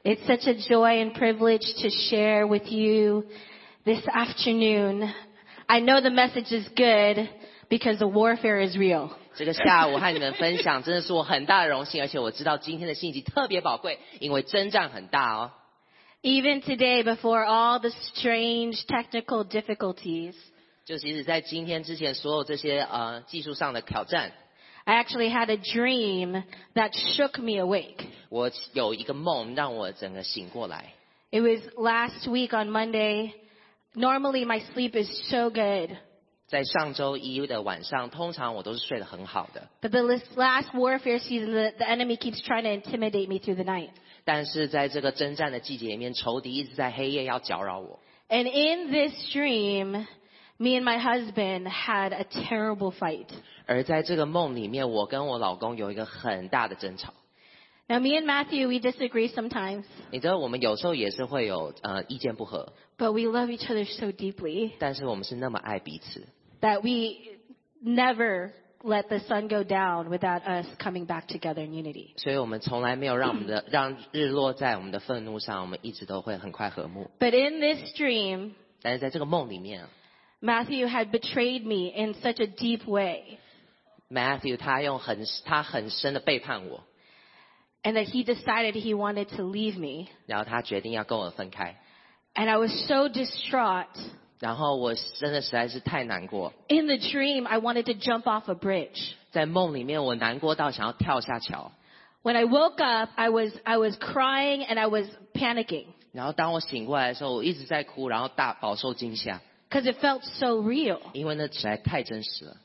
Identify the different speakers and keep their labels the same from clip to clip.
Speaker 1: It's such a joy and privilege to share with you this afternoon. I know the message is good because the warfare is real.
Speaker 2: 这个下午和你们分享真的是我很大的荣幸，而且我知道今天的信息特别宝贵，因为征战很大哦。
Speaker 1: Even today, before all the strange technical difficulties,
Speaker 2: 就即使在今天之前所有这些技术上的挑战，
Speaker 1: I actually had a dream that shook me awake.
Speaker 2: 我有一个梦让我整个醒过来。
Speaker 1: It was last week on Monday. Normally my sleep is so good.
Speaker 2: 在上周一的晚上，通常我都是睡得很好的。
Speaker 1: But the last warfare season, the enemy keeps trying to intimidate me through the night.
Speaker 2: 但是在这个征战的季节里面，仇敌一直在黑夜要搅扰我。
Speaker 1: And in this dream, me and my husband had a terrible fight.
Speaker 2: 而在这个梦里面，我跟我老公有一个很大的争吵。
Speaker 1: Now me and Matthew, we disagree sometimes,
Speaker 2: 你知道我们有时候也是会有意见不合，
Speaker 1: but we love each other so deeply
Speaker 2: 但是我们是那么爱彼此，
Speaker 1: that we never let the sun go down without us coming back together in unity.
Speaker 2: 所以我们从来没有让日落在我们的愤怒上，我们一直都会很快和睦。
Speaker 1: But in this dream,
Speaker 2: 但是在这个梦里面
Speaker 1: Matthew had betrayed me in such a deep way,
Speaker 2: ，Matthew 他很深的背叛我，
Speaker 1: and that he decided he wanted to leave me.
Speaker 2: 然后他决定要跟我分开，
Speaker 1: And I was so distraught.
Speaker 2: 然后我真的实在是太难过。
Speaker 1: In the dream, I wanted to jump off a bridge.
Speaker 2: 在梦里面，我难过到想要跳下桥。
Speaker 1: When I woke up, I was crying and I was panicking
Speaker 2: 然后当我醒过来的时候，我一直在哭，然后饱受惊吓，
Speaker 1: because it felt so real.
Speaker 2: 因为那实在太真实了。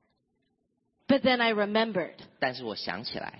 Speaker 1: But then I remembered
Speaker 2: 但是我想起来，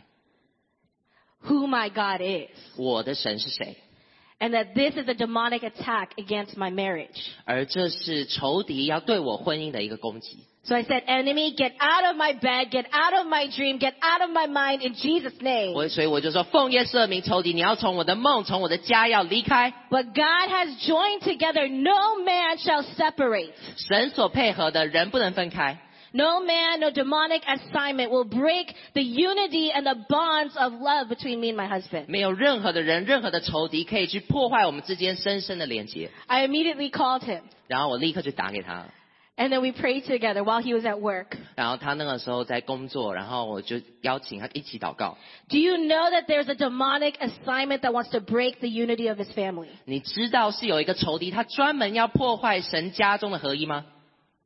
Speaker 1: who my God is,
Speaker 2: 我的神是谁，
Speaker 1: and that this is a demonic attack against my marriage.
Speaker 2: 而这是仇敌要对我婚姻的一个攻击。
Speaker 1: So I said, enemy, get out of my bed, get out of my dream, get out of my mind in Jesus' name.
Speaker 2: 所以我就说，奉耶稣的名，仇敌，你要从我的梦，从我的家要离开。
Speaker 1: What God has joined together, no man shall separate.
Speaker 2: 神所配合的人不能分开。
Speaker 1: No man, no demonic assignment will break the unity and the bonds of love between me and my husband.
Speaker 2: 没有任何的人，任何的仇敌可以去破坏我们之间深深的连结。
Speaker 1: I immediately called him,
Speaker 2: 然后我立刻就打给他，
Speaker 1: and then we prayed together while he was at work.
Speaker 2: 然后他那个时候在工作，然后我就邀请他一起祷告。
Speaker 1: Do you know that there's a demonic assignment that wants to break the unity of his family?
Speaker 2: 你知道是有一个仇敌，他专门要破坏神家中的合一吗？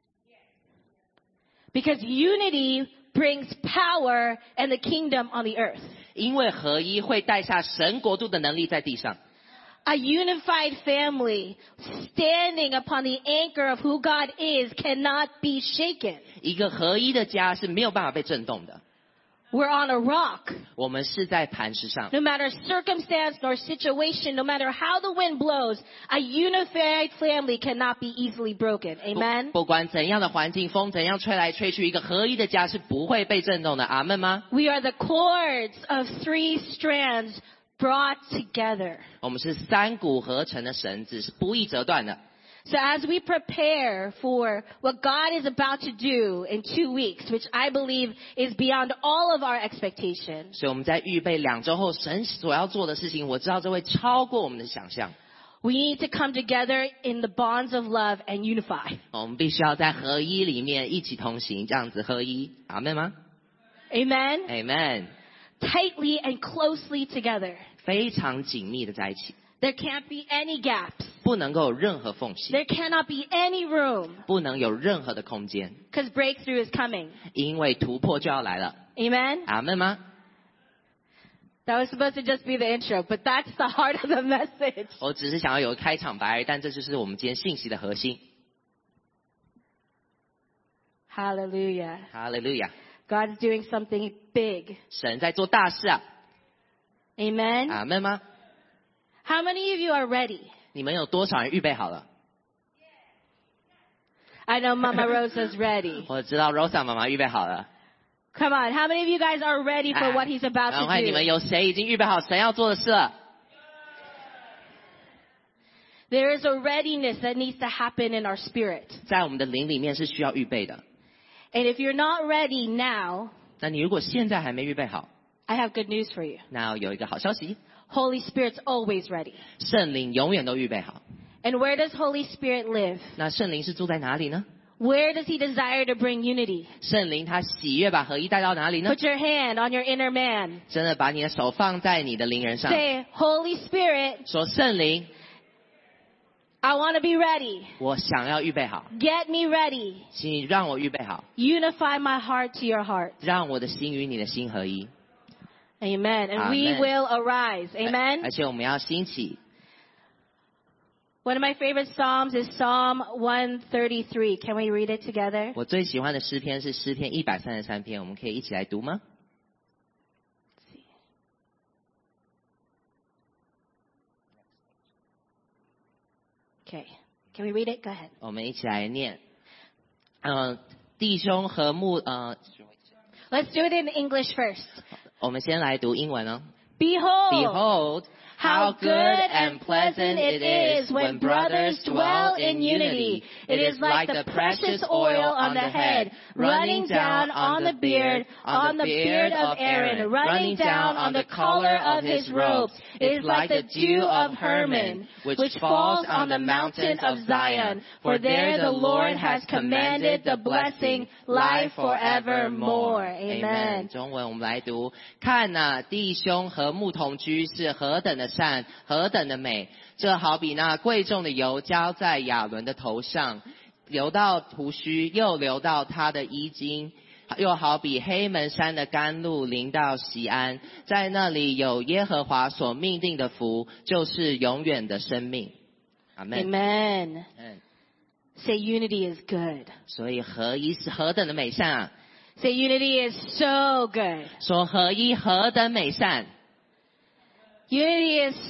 Speaker 1: Because unity brings power and the kingdom on the earth.
Speaker 2: 因为合一会带下神国度的能力在地上。
Speaker 1: A unified family standing upon the anchor of who God is cannot be shaken.
Speaker 2: 一个合一的家是没有办法被震动的。
Speaker 1: We're on a rock.
Speaker 2: 我们是在磐石上，
Speaker 1: No matter circumstance nor situation, no matter how the wind blows, a unified family cannot be easily broken. Amen?
Speaker 2: 不管怎样的环境，风怎样吹来吹去，一个合一的家是不会被震动的。阿们吗？
Speaker 1: We are the cords of three strands brought together.
Speaker 2: 我们是三股合成的绳子，是不易折断的。
Speaker 1: So as we prepare for what God is about to do in 2 weeks, which I believe is beyond all of our expectations,
Speaker 2: 所以我们在预备2周后神所要做的事情，我知道这会超过我们的想象。
Speaker 1: we need to come together in the bonds of love and unify.
Speaker 2: 我们必须要在合一里面一起同行，这样子合一。阿们吗
Speaker 1: Amen?
Speaker 2: ？Amen。
Speaker 1: Tightly and closely together.
Speaker 2: 非常紧密的在一起，
Speaker 1: There can't be any gaps.
Speaker 2: 不能够有任何缝隙，
Speaker 1: There cannot be any room
Speaker 2: 不能有任何的空间，
Speaker 1: because breakthrough is coming.
Speaker 2: 因为突破就要来了。
Speaker 1: Amen?
Speaker 2: 阿们吗？
Speaker 1: That was supposed to just be the intro, but that's the heart of the message.
Speaker 2: 我只是想要有个开场白，但这就是我们今天信息的核心。
Speaker 1: Hallelujah.
Speaker 2: 哈利路亚！
Speaker 1: God's doing something big.
Speaker 2: 神在做大事啊！
Speaker 1: Amen?
Speaker 2: 阿们吗？
Speaker 1: How many of you are ready?
Speaker 2: 你们有多少人预备好了？
Speaker 1: I know Mama Rosa's ready.
Speaker 2: 我知道 Rosa 妈妈预备好了。
Speaker 1: Come on, how many of you guys are ready for what he's about
Speaker 2: 赶快，你
Speaker 1: to
Speaker 2: 们
Speaker 1: do?
Speaker 2: 有谁已经预备好神要做的事了？
Speaker 1: There is a readiness that needs to happen in our spirit.
Speaker 2: 在我们的灵里面是需要预备的。
Speaker 1: And if you're not ready now,
Speaker 2: 那你如果现在还没预备好，
Speaker 1: I have good news for you.
Speaker 2: 那有一个好消息，
Speaker 1: Holy Spirit's always ready.
Speaker 2: 圣灵永远都预备好。
Speaker 1: And where does Holy Spirit live?
Speaker 2: 那圣灵是住在哪里呢？
Speaker 1: Where does he desire to bring unity?
Speaker 2: 圣灵他喜悦把合一带到哪里呢？
Speaker 1: Put your hand on your inner man.
Speaker 2: 真的把你的手放在你的灵人上，
Speaker 1: Say, Holy Spirit,
Speaker 2: 说圣灵，
Speaker 1: I want to be ready.
Speaker 2: 我想要预备好，
Speaker 1: Get me ready.
Speaker 2: 请你让我预备好，
Speaker 1: Unify my heart to your heart.
Speaker 2: 让我的心与你的心合一。
Speaker 1: Amen. And we
Speaker 2: Amen.
Speaker 1: will arise. Amen.
Speaker 2: 而且我们要兴起。
Speaker 1: One of my favorite Psalms is Psalm 133. Can we read it together?
Speaker 2: 我最喜欢的诗篇是诗篇133篇，我们可以一起来读吗？
Speaker 1: Okay. Can we read it? Go ahead.
Speaker 2: 我们一起来念。弟兄和睦，
Speaker 1: Let's do it in English first.
Speaker 2: 我们先来读英文哦。
Speaker 1: Behold,
Speaker 2: Behold,
Speaker 1: how good and pleasant it is when brothers dwell in unity. It is like the precious oil on the head, running down on the beard of Aaron, running down on the collar of his robes. It is like the dew of Hermon, which falls on the mountain of Zion. For there the Lord has commanded the blessing, life forevermore. Amen.
Speaker 2: 中文我们来读，看哪，弟兄和睦同居是何等的善，何等的美！这好比那贵重的油浇在亚伦的头上，流到胡须，又流到他的衣襟。又好比黑门山的甘露淋到锡安，在那里有耶和华所命定的福，就是永远的生命。阿们。
Speaker 1: Amen. Say unity is good.
Speaker 2: 所以合一是何等的美善啊！
Speaker 1: Say unity is so good.
Speaker 2: 说合一何等美善，
Speaker 1: Unity is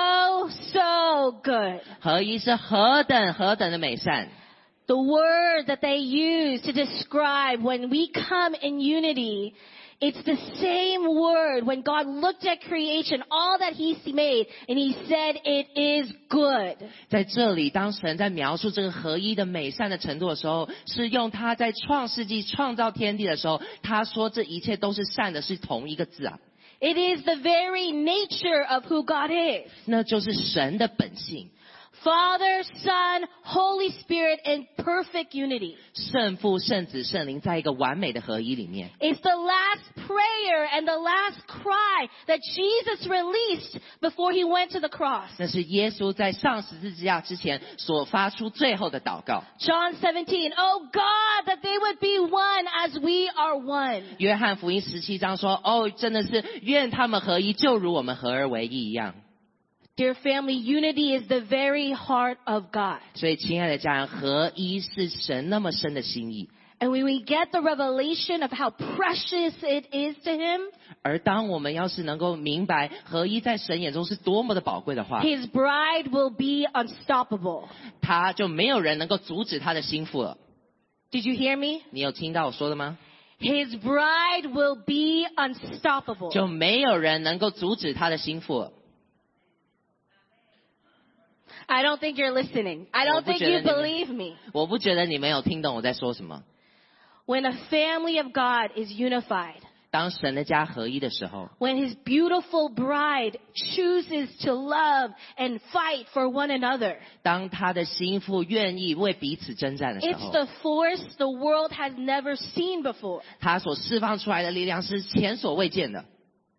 Speaker 1: so good.
Speaker 2: 合一是何等的美善。
Speaker 1: The word that they use to describe when we come in unity, it's the same word when God looked at creation, all that He made, and He said it is good.
Speaker 2: 在这里，当神在描述这个合一的美善的程度的时候，是用他在创世纪创造天地的时候，他说这一切都是善的，是同一个字啊，
Speaker 1: It is the very nature of who God is.
Speaker 2: 那就是神的本性。
Speaker 1: Father, Son, Holy Spirit in perfect unity.
Speaker 2: 圣父、圣子、圣灵在一个完美的合一里面。
Speaker 1: It's the last prayer and the last cry that Jesus released before He went to the cross.
Speaker 2: 那是耶稣在上十字架之前所发出最后的祷告。
Speaker 1: John 17, oh God, that they would be one as we are one.
Speaker 2: 约翰福音17章说：“哦，真的是愿他们合一，就如我们合而为一一样。”
Speaker 1: Dear family, unity is the very heart of God.
Speaker 2: 所以，亲爱的家人，合一是神那么深的心意。
Speaker 1: And when we get the revelation of how precious it is to Him,
Speaker 2: 而当我们要是能够明白合一在神眼中是多么的宝贵的话，
Speaker 1: His bride will be unstoppable.
Speaker 2: 他就没有人能够阻止他的心腹了。
Speaker 1: Did you hear me?
Speaker 2: 你有听到我说的吗？
Speaker 1: His bride will be unstoppable.
Speaker 2: 就没有人能够阻止他的心腹了。
Speaker 1: I don't think you're listening. I don't think you believe me.
Speaker 2: 我不觉得你们有听懂我在说什么。
Speaker 1: When a family of God is unified,
Speaker 2: 当神的家合一的时候，
Speaker 1: when His beautiful bride chooses to love and fight for one another,
Speaker 2: 当他的心腹愿意为彼此征战的时
Speaker 1: it's
Speaker 2: 候，
Speaker 1: the force the world has never seen before.
Speaker 2: 他所释放出来的力量是前所未见的。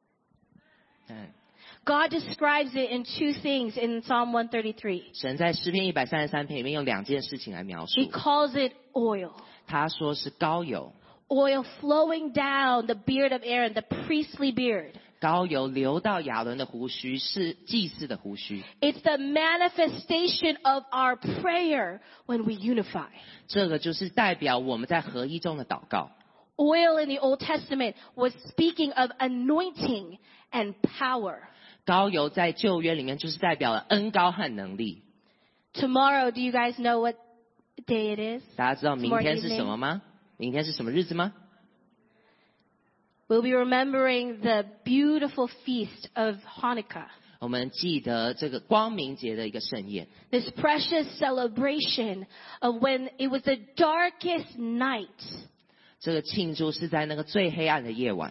Speaker 1: God describes it in two things in Psalm 133.
Speaker 2: 神在诗篇133篇里面用两件事情来描述
Speaker 1: He，calls it oil.
Speaker 2: 他说是膏油，
Speaker 1: Oil flowing down the beard of Aaron, the priestly beard.
Speaker 2: 膏油流到亚伦的胡须，是祭司的胡须。
Speaker 1: It's the manifestation of our prayer when we unify.
Speaker 2: 这个就是代表我们在合一中的祷告。
Speaker 1: Oil in the Old Testament was speaking of anointing and power.
Speaker 2: 膏油在旧约里面就是代表了恩膏和能力。
Speaker 1: Tomorrow, do you guys know what day it is?
Speaker 2: 大家知道明天是什么吗？明天是什么日子吗？
Speaker 1: We'll be remembering the beautiful feast of Hanukkah.
Speaker 2: 我们记得这个光明节的一个盛宴，
Speaker 1: This precious celebration of when it was the darkest night.
Speaker 2: 这个庆祝是在那个最黑暗的夜晚，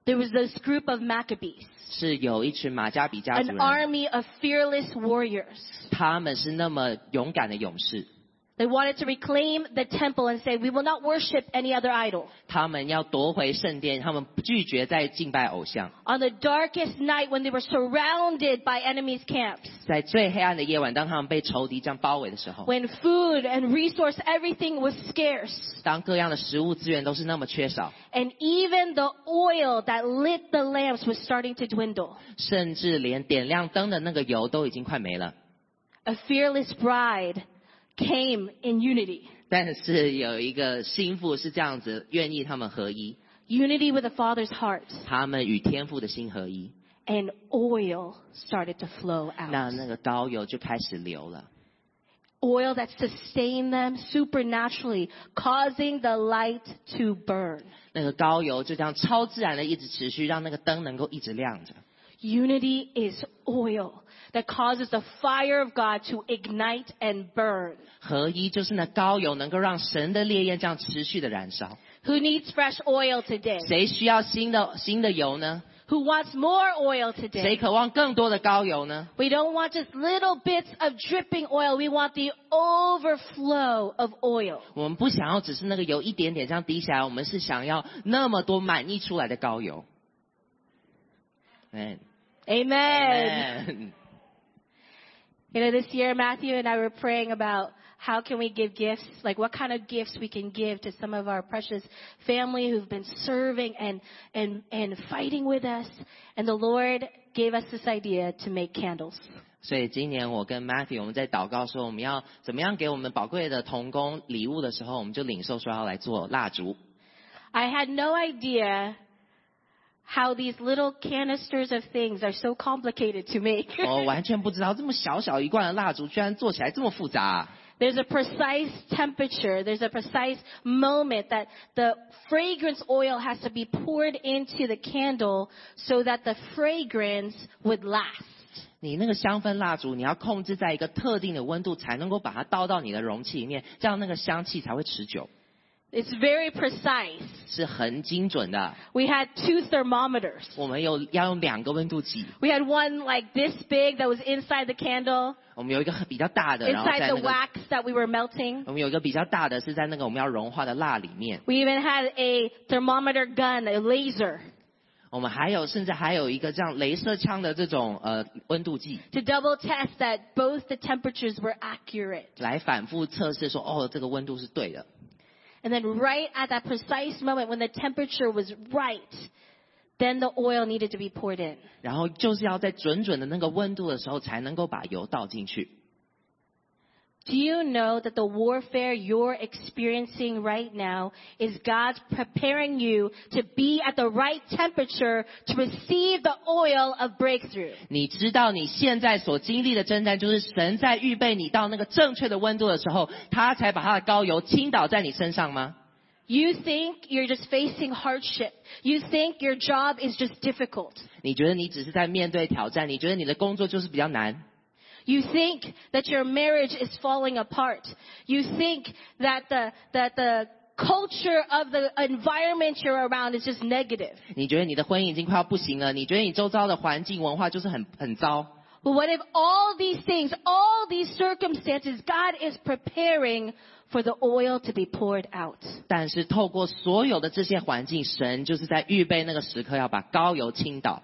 Speaker 1: there was this group of Maccabees,
Speaker 2: 是有一群马加比家族
Speaker 1: an
Speaker 2: 人，
Speaker 1: army of fearless warriors.
Speaker 2: 他们是那么勇敢的勇士，
Speaker 1: They wanted to reclaim the temple and say, we will not worship any other idol.
Speaker 2: 他们要夺回圣殿，他们拒绝再敬拜偶像。
Speaker 1: On the darkest night when they were surrounded by enemies' camps,
Speaker 2: 在最黑暗的夜晚，当他们被仇敌这样包围的时候，
Speaker 1: when food and resource, everything was scarce,
Speaker 2: 当各样的食物资源都是那么缺少，
Speaker 1: and even the oil that lit the lamps was starting to dwindle,
Speaker 2: 甚至连点亮灯的那个油都已经快没了。
Speaker 1: a fearless bride came in unity.
Speaker 2: 但是有一个心腹是这样子，愿意他们合一，
Speaker 1: Unity with the Father's heart.
Speaker 2: 他们与天父的心合一，
Speaker 1: And oil started to flow
Speaker 2: 那
Speaker 1: out.
Speaker 2: 个膏油就开始流了。
Speaker 1: Oil that sustained them supernaturally, causing the light to burn.
Speaker 2: 那个膏油就这样超自然的一直持续，让那个灯能够一直亮着。
Speaker 1: Unity is oil that causes the fire of God to ignite and burn.
Speaker 2: 合一就是那膏油能够让神的烈焰这样持续的燃烧。
Speaker 1: Who needs fresh oil today?
Speaker 2: 谁需要新的油呢？
Speaker 1: Who wants more oil
Speaker 2: 谁
Speaker 1: today?
Speaker 2: 渴望更多的膏油呢？
Speaker 1: We don't want just little bits of dripping oil. We want the overflow of oil.
Speaker 2: 我们不想要只是那个油一点点这样滴下来，我们是想要那么多满溢出来的膏油。Amen.
Speaker 1: Amen. You know, this year Matthew and I were praying about how can we give gifts, like what kind of gifts we can give to some of our precious family who've been serving and fighting with us. And the Lord gave us this idea to make candles.
Speaker 2: 所以今年我跟 Matthew 我们在祷告说我们要怎么样给我们宝贵的同工礼物的时候，我们就领受说要来做蜡烛。
Speaker 1: I had no idea how these little canisters of things are so complicated to make.
Speaker 2: 我完全不知道这么小小一罐的蜡烛居然做起来这么复杂啊。
Speaker 1: There's a precise temperature, there's a precise moment that the fragrance oil has to be poured into the candle so that the fragrance would last.
Speaker 2: 你那个香氛蜡烛，你要控制在一个特定的温度，才能够把它倒到你的容器里面，这样那个香气才会持久。
Speaker 1: It's very precise.
Speaker 2: 是很精准的。
Speaker 1: We had 2 thermometers.
Speaker 2: 我们要用2个温度计，
Speaker 1: We had one like this big that was inside the candle,
Speaker 2: 我们有一个比较大的，然后
Speaker 1: inside
Speaker 2: 在
Speaker 1: the
Speaker 2: 那个
Speaker 1: wax that we were melting.
Speaker 2: 我们有一个比较大的是在那个我们要融化的蜡里面。
Speaker 1: We even had a thermometer gun, a laser,
Speaker 2: 我们甚至还有一个这样镭射枪的这种温度计，
Speaker 1: to double test that both the temperatures were accurate.
Speaker 2: 来反复测试说这个温度是对的。
Speaker 1: And then right at that precise moment when the temperature was right, then the oil needed to be poured in.
Speaker 2: 然后就是要在准的那个温度的时候，才能够把油倒进去。
Speaker 1: Do you know that the warfare you're experiencing right now is God preparing you to be at the right temperature to receive the oil of breakthrough?
Speaker 2: 你知道你现在所经历的征战，就是神在预备你到那个正确的温度的时候，他才把他的膏油倾倒在你身上吗？
Speaker 1: You think you're just facing hardship. You think your job is just difficult.
Speaker 2: 你觉得你只是在面对挑战，你觉得你的工作就是比较难。
Speaker 1: You think that your marriage is falling apart. You think that the culture of the environment you're around is just negative.
Speaker 2: 你觉得你的婚姻已经快要不行了，你觉得你周遭的环境文化就是很糟。
Speaker 1: But what if all these things, all these circumstances, God is preparing for the oil to be poured out?
Speaker 2: 但是透过所有的这些环境，神就是在预备那个时刻要把膏油倾倒。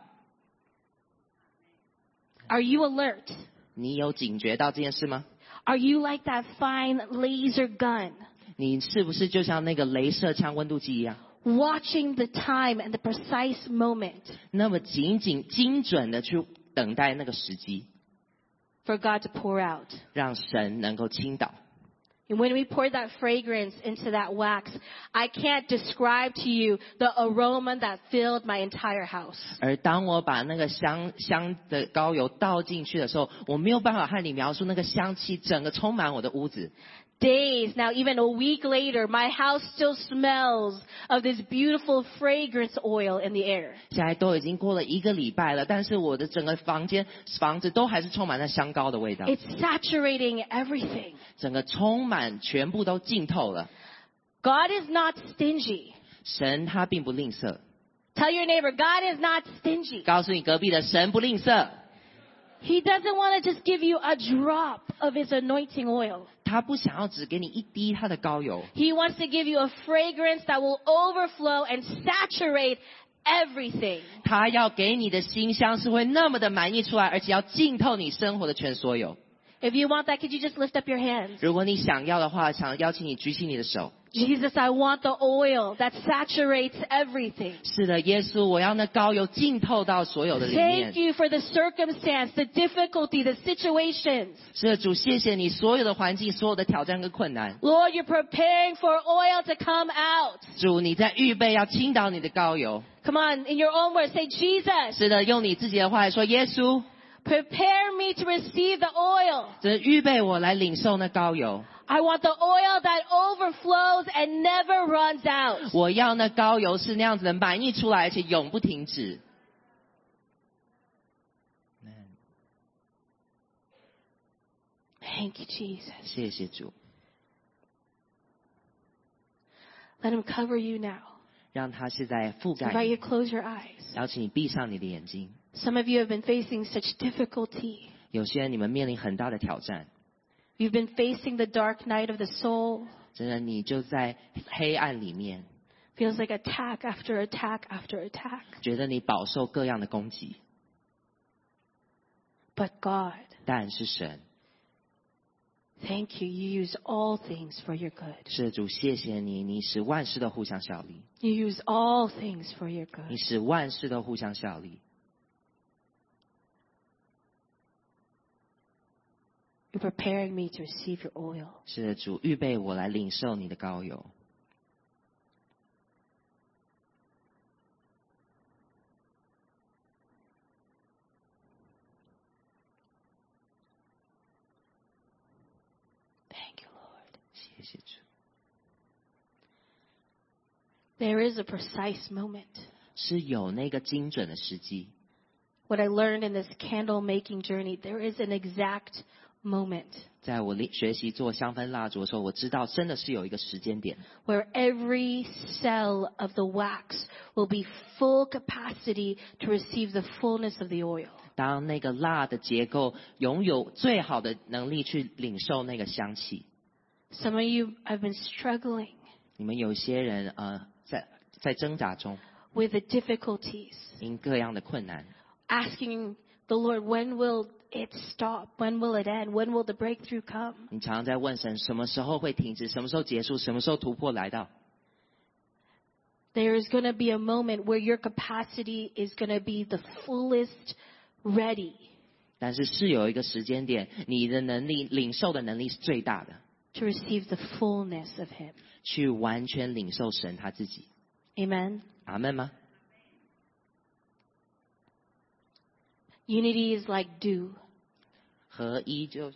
Speaker 1: Are you alert?
Speaker 2: 你有警觉到这件事吗？
Speaker 1: Are you like that fine laser gun,
Speaker 2: 你是不是就像那个镭射枪温度计一样，
Speaker 1: watching the time and the precise moment
Speaker 2: 那么精准的去等待那个时机，
Speaker 1: for God to pour out?
Speaker 2: 让神能够倾倒？
Speaker 1: And when we poured that fragrance into that wax, I can't describe to you the aroma that filled my entire house.
Speaker 2: 而当我把那个香的膏油倒进去的时候，我没有办法和你描述那个香气整个充满我的屋子。
Speaker 1: Days, now even a week later, my house still smells of this beautiful fragrance oil in the air.
Speaker 2: 现在都已经过了1个礼拜了，但是我的整个房子都还是充满了香膏的味道，
Speaker 1: It's saturating everything.
Speaker 2: 整个充满，全部都浸透了。
Speaker 1: God is not stingy.
Speaker 2: 神他并不吝啬，
Speaker 1: Tell your neighbor, God is not stingy.
Speaker 2: 告诉你隔壁的神不吝啬，
Speaker 1: He doesn't want to just give you a drop of His anointing oil.
Speaker 2: 他不想要只给你一滴他的膏油，
Speaker 1: He wants to give you a fragrance that will overflow and saturate everything.
Speaker 2: 他要给你的馨香是会那么的满溢出来，而且要浸透你生活的全所有。
Speaker 1: If you want that, could you just lift up your hands?
Speaker 2: 如果你想要的话，想邀请你举起你的手。
Speaker 1: Jesus, I want the oil that saturates everything.
Speaker 2: 是的，耶稣，我要那膏油浸透到所有的里面
Speaker 1: Thank。you for the circumstance, the difficulty, the situations.
Speaker 2: 是的，主，谢谢你所有的环境、所有的挑战跟困难。
Speaker 1: Lord, you're preparing for oil to come out.
Speaker 2: 主，你在预备要倾倒你的膏油。
Speaker 1: Come on, in your own words, say, Jesus,
Speaker 2: 是的，用你自己的话来说，耶稣，
Speaker 1: prepare me to receive the oil.
Speaker 2: 这预备我来领受那膏油。
Speaker 1: I want the oil that overflows and never runs out.
Speaker 2: 我要那膏油是那样子的满溢出来，而且永不停止。
Speaker 1: Thank you, Jesus.
Speaker 2: 谢谢主，
Speaker 1: Let Him cover you now.
Speaker 2: 让他现在覆
Speaker 1: I
Speaker 2: 盖
Speaker 1: invite
Speaker 2: 你
Speaker 1: you to close your eyes.
Speaker 2: 邀请你闭上你的眼睛。
Speaker 1: Some of you have been facing such difficulty.
Speaker 2: 有些人你们面临很大的挑战，
Speaker 1: You've been facing the dark night of the soul.
Speaker 2: 真的你就在黑暗里面，
Speaker 1: Feels like attack after attack after attack.
Speaker 2: 觉得你饱受各样的攻击。
Speaker 1: But God,
Speaker 2: 但是神，
Speaker 1: thank you. You use all things for your good.
Speaker 2: 是的主，谢谢你，你使万事都互相效力，
Speaker 1: You use all things for your
Speaker 2: 你
Speaker 1: good.
Speaker 2: 使万事都互相效力。
Speaker 1: You're preparing me to receive your oil.
Speaker 2: 是的主，预备我来领受你的膏油。
Speaker 1: Thank you, Lord.
Speaker 2: 谢谢主，
Speaker 1: There is a precise moment.
Speaker 2: 是有那个精准的时机。
Speaker 1: What I learned in this candle making journey, there is an exact moment
Speaker 2: 在我学习做香氛蜡烛的时候，我知道真的是有一个时间点，
Speaker 1: where every cell of the wax will be full capacity to receive the fullness of the oil.
Speaker 2: 当那个蜡的结构拥有最好的能力去领受那个香气。
Speaker 1: Some of you have been struggling
Speaker 2: 你们有些人在挣扎中，
Speaker 1: with the difficulties,
Speaker 2: 因各样的困难，
Speaker 1: asking the Lord, when will it stop? When will it end? When will the breakthrough come?
Speaker 2: 你常常在问神什么时候会停止，什么时候结束，什么时候突破来到。
Speaker 1: There is going to be a moment where your capacity is going to be the fullest ready
Speaker 2: 但是是有一个时间点，你的能力领受的能力是最大的，
Speaker 1: to receive the fullness of Him.
Speaker 2: 去完全领受神他自己。
Speaker 1: Amen.
Speaker 2: 阿门吗？
Speaker 1: Unity is like dew.
Speaker 2: 合一就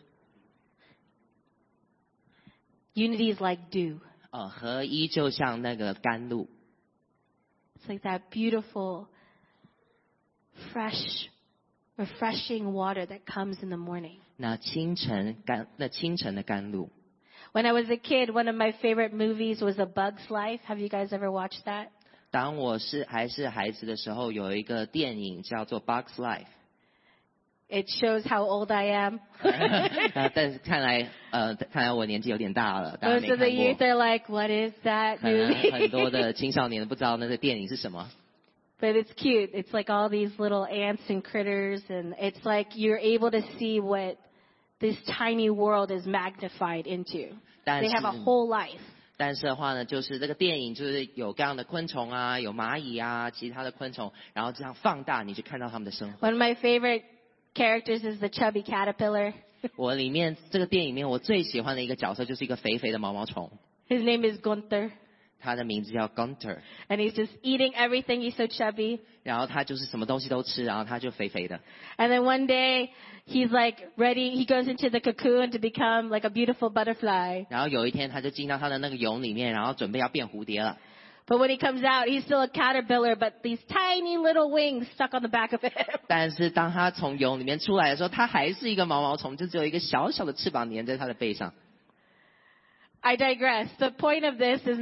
Speaker 1: Unity is like dew.
Speaker 2: 合一就像那个甘露，
Speaker 1: It's like that beautiful, fresh, refreshing water that comes in the morning.
Speaker 2: 那清晨的甘露。
Speaker 1: When I was a kid, one of my favorite movies was A Bug's Life. Have you guys ever watched that?
Speaker 2: 当我还是孩子的时候，有一个电影叫做《Bug's Life》。
Speaker 1: It shows how old I am.
Speaker 2: 但是看来我年纪有点大了，大家
Speaker 1: Most
Speaker 2: 没
Speaker 1: of the
Speaker 2: 看
Speaker 1: youth
Speaker 2: 过。
Speaker 1: are like, what is that
Speaker 2: 可能
Speaker 1: movie?
Speaker 2: 很多的青少年不知道那个电影是什么。
Speaker 1: But it's cute. It's like all these little ants and critters, and it's like you're able to see what this tiny world is magnified into.
Speaker 2: 但
Speaker 1: They
Speaker 2: 是
Speaker 1: have a whole life.
Speaker 2: 但是的话呢，就是这个电影就是有各样的昆虫啊，有蚂蚁啊，其他的昆虫，然后这样放大，你就看到他们的生活。
Speaker 1: One of my favorite characters is the chubby caterpillar.
Speaker 2: 我里面这个电影里面我最喜欢的一个角色就是一个肥肥的毛毛虫，
Speaker 1: His name is Gunther,
Speaker 2: 他的名字叫 Gunter，
Speaker 1: and he's just eating everything. He's so chubby.
Speaker 2: 然后他就是什么东西都吃，然后他就肥肥的。
Speaker 1: And then one day, he's like ready. He goes into the cocoon to become like a beautiful butterfly.
Speaker 2: 然后有一天他就进到他的那个蛹里面，然后准备要变蝴蝶了。
Speaker 1: But when he comes out, he's still a caterpillar, but these tiny little wings stuck on the back of him.
Speaker 2: 但是当他从蛹里面出来的时候，他还是一个毛毛虫，就只有一个小小的翅膀粘在他的背上。
Speaker 1: I digress. The point of this is not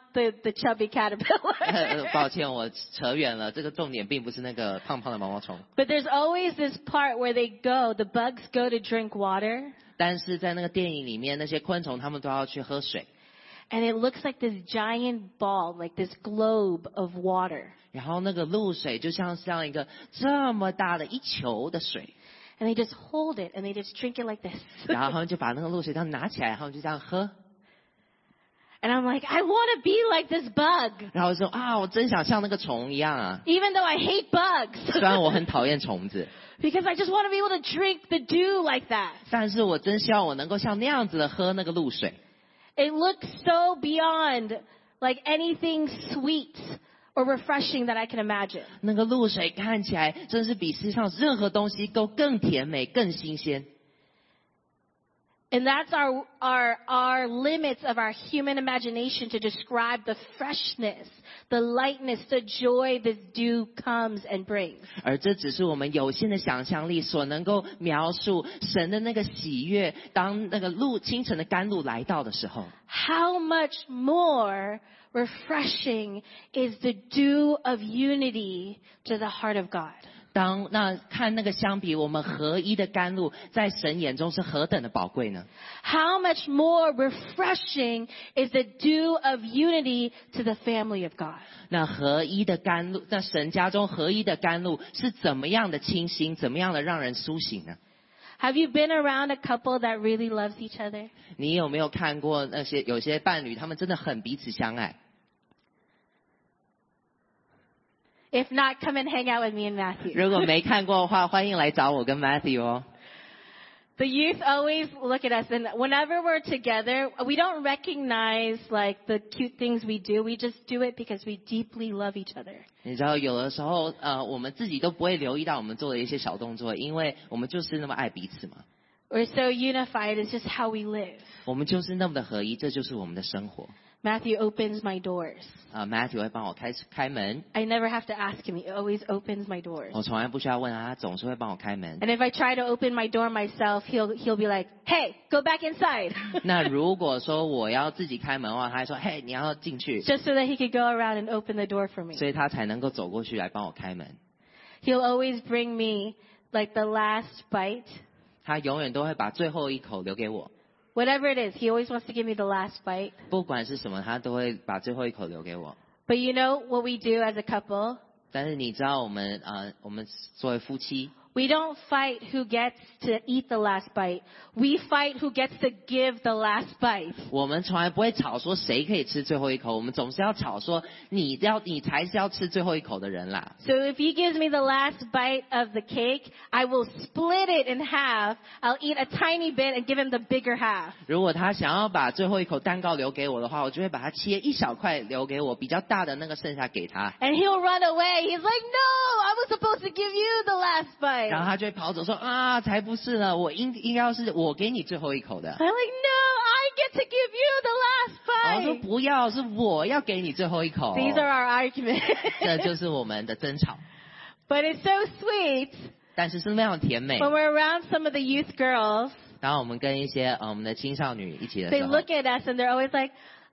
Speaker 1: the chubby caterpillar.
Speaker 2: 抱歉，我扯远了，这个重点并不是那个胖胖的毛毛虫。
Speaker 1: But there's always this part where the bugs go to drink water.
Speaker 2: 但是在那个电影里面，那些昆虫它们都要去喝水。
Speaker 1: And it looks like this giant ball, like this globe of water.
Speaker 2: 然后那个露水就像一个这么大的一球的水。
Speaker 1: And they just hold it and they just drink it like this.
Speaker 2: 然后他们就把那个露水这样拿起来，然后就这样喝。
Speaker 1: And I'm like, I want to be like this bug.
Speaker 2: 然后说啊，我真想像那个虫一样啊。
Speaker 1: Even though I hate bugs.
Speaker 2: 虽然我很讨厌虫子。
Speaker 1: Because I just want to be able to drink the dew like that.
Speaker 2: 但是我真希望我能够像那样子的喝那个露水。
Speaker 1: It looks so beyond like anything sweet or refreshing that I can imagine.
Speaker 2: 那个露水看起来真是比世界上任何东西都更甜美、更新鲜。
Speaker 1: And that's our limits of our human imagination to describe the freshness, the lightness, the joy this dew comes and brings.
Speaker 2: 而这只是我们有限的想象力所能够描述神的那个喜悦，当那个清晨的甘露来到的时候。
Speaker 1: How much more refreshing is the dew of unity to the heart of God?
Speaker 2: 看那个相比，我们合一的甘露，在神眼中是何等的宝贵呢？
Speaker 1: How much more refreshing is the dew of unity to the family of God?
Speaker 2: 那合一的甘露，那神家中合一的甘露是怎么样的清新，怎么样的让人苏醒呢？
Speaker 1: Have you been around a couple that really loves each other?
Speaker 2: 你有没有看过有些伴侣，他们真的很彼此相爱？
Speaker 1: If not, come and hang out with me and Matthew.
Speaker 2: 如果没看过的话，欢迎来找我跟 Matthew 哦。
Speaker 1: The youth always look at us, and whenever we're together, we don't recognize like the cute things we do. We just do it because we deeply love each other.
Speaker 2: 你知道，有的时候我们自己都不会留意到我们做的一些小动作，因为我们就是那么爱彼此嘛。
Speaker 1: We're so unified. It's just how we live.
Speaker 2: 我们就是那么的合一，这就是我们的生活。
Speaker 1: Matthew opens my doors.
Speaker 2: Matthew 会帮我开门。
Speaker 1: I never have to ask him. He always opens my doors.
Speaker 2: 我从来不需要问他，他总是会帮我开门。
Speaker 1: And if I try to open my door myself, he'll be like, "Hey, go back inside."
Speaker 2: 那如果说我要自己开门的话，他还说，嘿，你要进去。
Speaker 1: Just so that he could go around and open the door for me.
Speaker 2: 所以他才能够走过去来帮我开门。
Speaker 1: He'll always bring me like the last bite.
Speaker 2: 他永远都会把最后一口留给我。
Speaker 1: Whatever it is, he always wants to give me the last bite.
Speaker 2: 不管是什么，他都会把最后一口留给我。
Speaker 1: But you know what we do as a couple?
Speaker 2: 但是你知道我们作为夫妻，
Speaker 1: We don't fight who gets to eat the last bite. We fight who gets to give the last bite.
Speaker 2: 我们从来不会吵说谁可以吃最后一口，我们总是要吵说你才是要吃最后一口的人啦。
Speaker 1: So if he gives me the last bite of the cake, I will split it in half. I'll eat a tiny bit and give him the bigger half.
Speaker 2: 如果他想要把最后一口蛋糕留给我的话，我就会把它切一小块留给我，比较大的那个剩下给他。
Speaker 1: And he'll run away. He's like, "No, I was supposed to give you the last bite."
Speaker 2: 然后他就会跑走说啊，才不是呢，应该是我给你最后一口的。
Speaker 1: I'm like, "No, I get to give you the last
Speaker 2: 我说
Speaker 1: bite."
Speaker 2: 不要，是我要给你最后一口。
Speaker 1: These are our arguments.
Speaker 2: 这就是我们的争吵，
Speaker 1: But it's so sweet
Speaker 2: 但是是非常甜美。
Speaker 1: when we're around some of the youth girls.
Speaker 2: 当我们跟一些我们的青少女一起的
Speaker 1: They
Speaker 2: 时候，
Speaker 1: look at us and they're always like,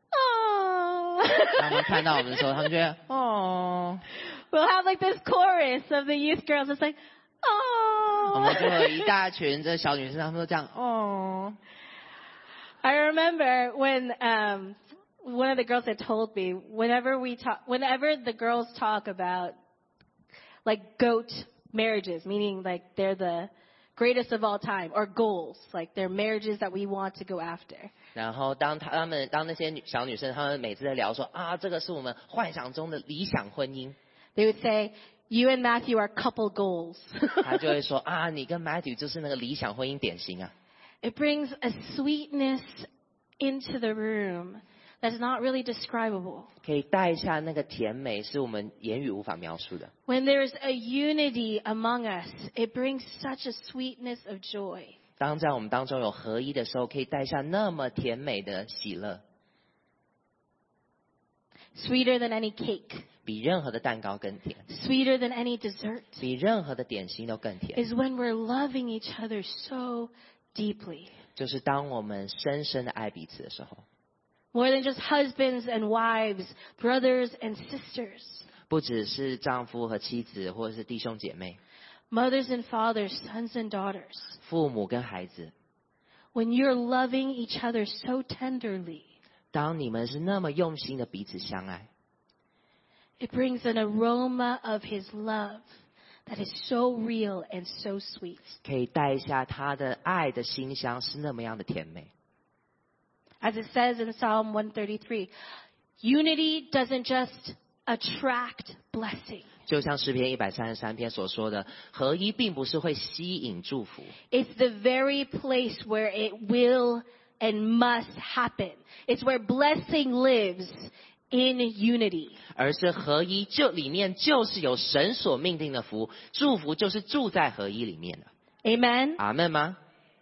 Speaker 1: "Oh."
Speaker 2: 他们看到我们的时候，他们觉得哦，
Speaker 1: We'll have like this chorus of the youth girls. It's like,
Speaker 2: 我
Speaker 1: "Oh."
Speaker 2: 们就有一大群这小女生，她们都这样哦。
Speaker 1: I remember when one of the girls had told me whenever the girls talk about like GOAT marriages, meaning like they're the greatest of all time, or goals, like they're marriages that we want to go after.
Speaker 2: 然后当那些小女生，她们每次在聊说啊，这个是我们幻想中的理想婚姻，
Speaker 1: They would say, "You and Matthew are couple goals."
Speaker 2: 她就会说啊，你跟 Matthew 就是那个理想婚姻典型啊。
Speaker 1: It brings a sweetness into the room that's not really describable.
Speaker 2: 可以带下那个甜美，是我们言语无法描述的。
Speaker 1: When there's a unity among us, it brings such a sweetness of joy.
Speaker 2: 当在我们当中有合一的时候，可以带下那么甜美的喜乐，
Speaker 1: Sweeter than any cake,
Speaker 2: 比任何的蛋糕更甜，
Speaker 1: sweeter than any dessert,
Speaker 2: 比任何的点心都更甜。
Speaker 1: is when we're loving each other so deeply.
Speaker 2: 就是当我们深深的爱彼此的时候，
Speaker 1: More than just husbands and wives, brothers and sisters.
Speaker 2: 不只是丈夫和妻子，或者是弟兄姐妹，
Speaker 1: Mothers and fathers, sons and daughters.
Speaker 2: 父母跟孩子。
Speaker 1: When you're loving each other so tenderly,
Speaker 2: 当你们是那么用心的彼此相爱，
Speaker 1: it brings an aroma of His love that is so real and so sweet.
Speaker 2: 可以带下他的爱的馨香，是那么样的甜美。
Speaker 1: As it says in Psalm 133, unity doesn't just attract blessing.
Speaker 2: 就像诗篇133篇所说的，合一并不是会吸引祝福，
Speaker 1: It's the very place where it will and must happen. It's where blessing lives in unity.
Speaker 2: 而是合一就里面就是有神所命定的福，祝福就是住在合一里面的。
Speaker 1: Amen?
Speaker 2: 阿们吗？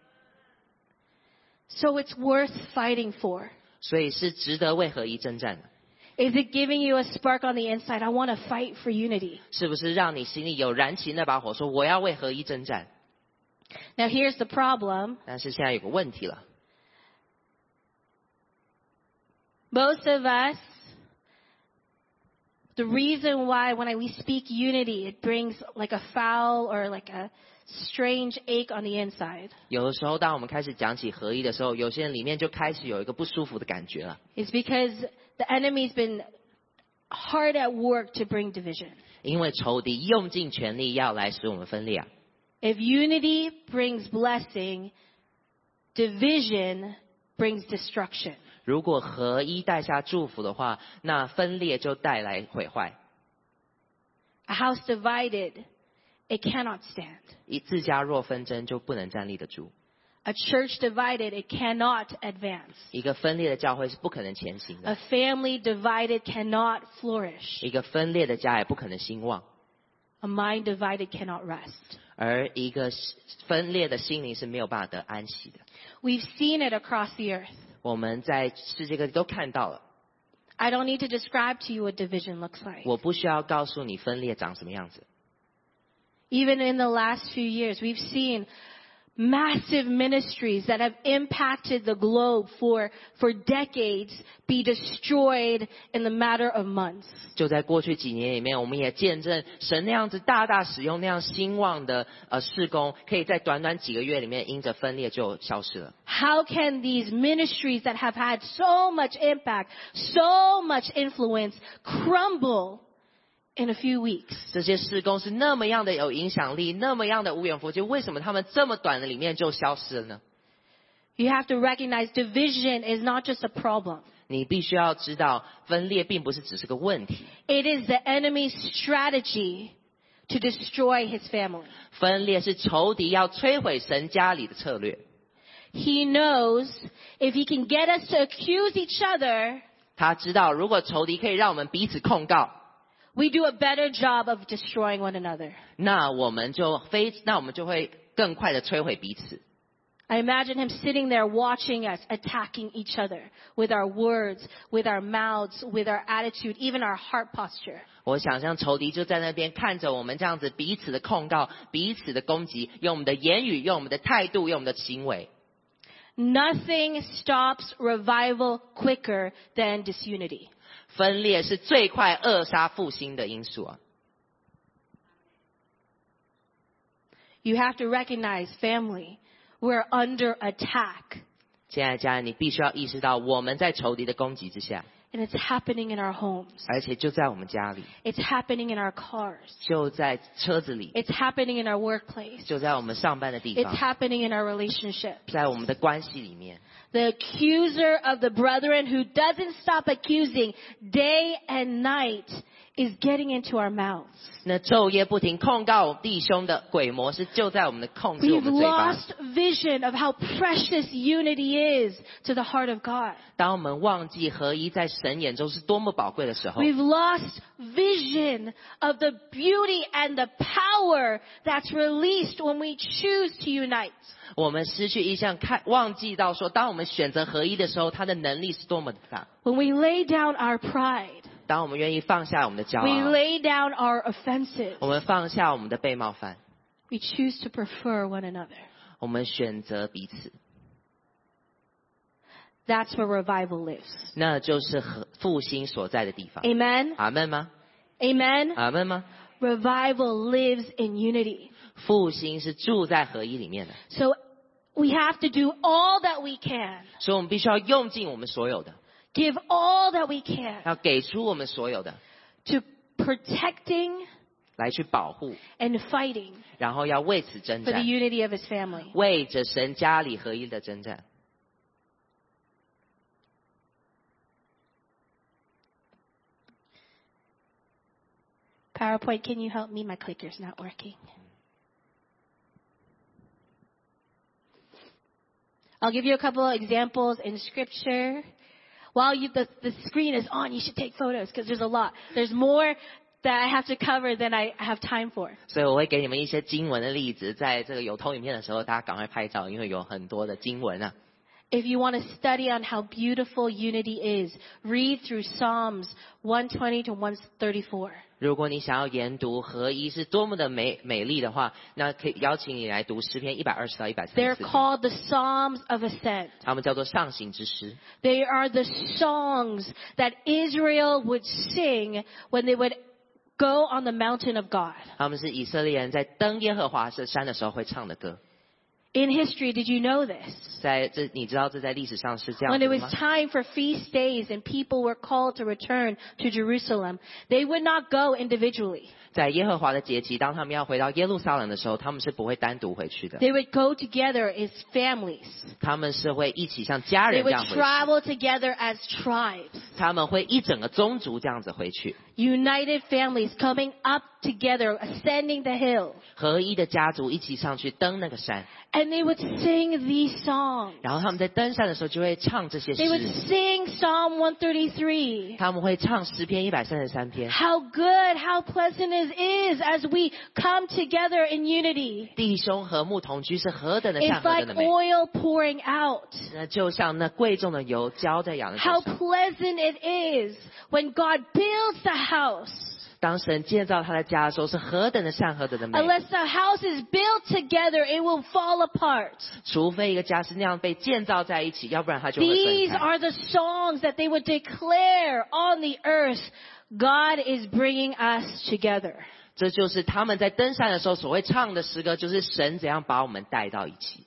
Speaker 1: So it's worth fighting for.
Speaker 2: 所以是值得为合一征战的，
Speaker 1: Is it giving you a spark on the inside? I want to fight for unity.
Speaker 2: 是不是让你心里有燃起那把火，说我要为合一征战？
Speaker 1: Now here's the problem.
Speaker 2: 但是现在有个问题了，
Speaker 1: Most of us, the reason why when we speak unity, it brings like a foul or like a strange ache on the inside,
Speaker 2: 有的时候当我们开始讲起合一的时候，有些人里面就开始有一个不舒服的感觉了，
Speaker 1: is because the enemy's been hard at work to bring division.
Speaker 2: 因为仇敌用尽全力要来使我们分裂啊。
Speaker 1: If unity brings blessing, division brings destruction.
Speaker 2: 如果合一带下祝福的话，那分裂就带来毁坏。
Speaker 1: A house divided, it cannot stand.
Speaker 2: 一自家若纷争，就不能站立得住。
Speaker 1: A church divided, it cannot advance.
Speaker 2: 一个分裂的教会是不可能前行
Speaker 1: A
Speaker 2: 的，
Speaker 1: family divided cannot flourish.
Speaker 2: 一个分裂的家也不可能兴旺，
Speaker 1: A mind divided cannot rest.
Speaker 2: 而一个分裂的心灵是没有办法得安息的。
Speaker 1: We've seen it across the earth.
Speaker 2: 我们在世界各地都看到了，
Speaker 1: I don't need to describe to you what division looks like.
Speaker 2: 我不需要告诉你分裂长什么样子。
Speaker 1: Even in the last few years, we've seen massive ministries that have impacted the globe for decades be destroyed in the matter of months.
Speaker 2: 就在过去几年里面，我们也见证神那样子大大使用那样兴旺的事工，可以在短短几个月里面因着分裂就消失了。
Speaker 1: How can these ministries that have had so much impact, so much influence, crumble in a few weeks?
Speaker 2: 这些事工是那么样的有影响力，那么样的无远弗届，为什么他们这么短的里面就消失了呢？
Speaker 1: You have to recognize division is not just a problem.
Speaker 2: 你必须要知道，分裂并不是只是个问题，
Speaker 1: It is the enemy's strategy to destroy his family.
Speaker 2: 分裂是仇敌要摧毁神家里的策略。
Speaker 1: He knows if he can get us to accuse each other,
Speaker 2: 他知道，如果仇敌可以让我们彼此控告，
Speaker 1: we do a better job of destroying one another.
Speaker 2: 那我们就会更快的摧毁彼此。
Speaker 1: I imagine him sitting there watching us, attacking each other with our words, with our mouths, with our attitude, even our heart posture.
Speaker 2: 我想象仇敌就在那边看着我们这样子彼此的控告、彼此的攻击，用我们的言语、用我们的态度、用我们的行为。
Speaker 1: Nothing stops revival quicker than disunity.
Speaker 2: 分裂是最快扼杀复兴的因素啊！
Speaker 1: You have to recognize, family, we're under attack.
Speaker 2: 亲爱的家人，你必须要意识到，我们在仇敌的攻击之下，
Speaker 1: And it's happening in our homes.
Speaker 2: 而且就在我们家里，
Speaker 1: It's happening in our cars.
Speaker 2: 就在车子里，
Speaker 1: It's happening in our workplace.
Speaker 2: 就在我们上班的地
Speaker 1: It's
Speaker 2: 方，
Speaker 1: happening in our relationships.
Speaker 2: 在我们的关系里面。
Speaker 1: The accuser of the brethren who doesn't stop accusing day and night is getting into our mouths.
Speaker 2: 那昼夜不停控告弟兄的鬼魔是就在我们的控制我
Speaker 1: We've
Speaker 2: 们的嘴巴。
Speaker 1: lost vision of how precious unity is to the heart of God.
Speaker 2: 当我们忘记合一在神眼中是多么宝贵的时候，
Speaker 1: We've lost vision of the beauty and the power that's released when we choose to unite.
Speaker 2: 我们失去意向，忘记到说，当我们选择合一的时候，它的能力是多么的大。
Speaker 1: When we lay down our pride,
Speaker 2: 当我们愿意放下我们的骄
Speaker 1: we
Speaker 2: 傲，
Speaker 1: lay down our offenses,
Speaker 2: 我们放下我们的被冒犯，
Speaker 1: we choose to prefer one another.
Speaker 2: 我们选择彼此。
Speaker 1: That's where revival lives.
Speaker 2: 那就是复兴所在的地方。
Speaker 1: Amen?
Speaker 2: 阿们吗？
Speaker 1: Amen?
Speaker 2: 阿们吗？
Speaker 1: Revival lives in unity.
Speaker 2: 复兴是住在合一里面的，
Speaker 1: So we have to do all that we can.
Speaker 2: 所以我们必须要用尽我们所有的，
Speaker 1: Give all that we can
Speaker 2: 要给出我们所有的，
Speaker 1: to protecting
Speaker 2: 来去保护，
Speaker 1: and fighting
Speaker 2: 然后要为此征
Speaker 1: for the
Speaker 2: 战，
Speaker 1: unity of his family.
Speaker 2: 为着神家里合一的征战。
Speaker 1: PowerPoint, can you help me? My clicker's not working. I'll give you a couple of examples in scripture. While the screen is on, you should take photos because there's a lot. There's more that I have to cover than I have time for.
Speaker 2: 所以我会给你们一些经文的例子，在这个有投影片的时候，大家赶快拍照，因为有很多的经文啊。
Speaker 1: If you want to study on how beautiful unity is, read through Psalms 120 to 134.
Speaker 2: 如果你想要研读合一是多么的美丽的话，那可以邀请你来读诗篇120到
Speaker 1: They're
Speaker 2: 134。
Speaker 1: called the Psalms of Ascent.
Speaker 2: 他们叫做上行之诗，
Speaker 1: They are the songs that Israel would sing when they would go on the mountain of God.
Speaker 2: 他们是以色列人在登耶和华山的时候会唱的歌。
Speaker 1: In history, did you know this?
Speaker 2: 你知道这在历史上是这样
Speaker 1: When
Speaker 2: 子
Speaker 1: it
Speaker 2: 的
Speaker 1: was
Speaker 2: 吗？
Speaker 1: time for feast days and people were called to return to Jerusalem, they would not go individually.
Speaker 2: 在耶和华的节期，当他们要回到耶路撒冷的时候，他们是不会单独回去的，
Speaker 1: They would go together as families.
Speaker 2: 他们是会一起像家
Speaker 1: They
Speaker 2: 人这
Speaker 1: would
Speaker 2: 样回去，
Speaker 1: travel together as tribes.
Speaker 2: 他们会一整个宗族这样子回去，
Speaker 1: United families coming up together, ascending the hill.
Speaker 2: 合一的家族一起上去登那个山，
Speaker 1: And they would sing these songs.
Speaker 2: 然后他们在登山的时候就会唱这些
Speaker 1: They would
Speaker 2: 诗，
Speaker 1: sing Psalm 133.
Speaker 2: 他们会唱诗篇133篇。
Speaker 1: How good, how pleasant it is as we come together in unity.
Speaker 2: 弟兄和睦同居是何等的善，
Speaker 1: It's
Speaker 2: 何
Speaker 1: like
Speaker 2: 等的美！
Speaker 1: oil pouring out.
Speaker 2: 那就像那贵重的油浇在羊的
Speaker 1: How
Speaker 2: 头上。
Speaker 1: pleasant it is when God builds the house.
Speaker 2: 当神建造他的家的时候，是何等的善，何等的美！
Speaker 1: Unless the house is built together, it will fall apart.
Speaker 2: 除非一个家是那样被建造在一起，要不然它就会分
Speaker 1: These
Speaker 2: 开。
Speaker 1: are the songs that they would declare on the earth. God is bringing us together.
Speaker 2: 这就是他们在登山的时候所会唱的诗歌，就是神怎样把我们带到一起，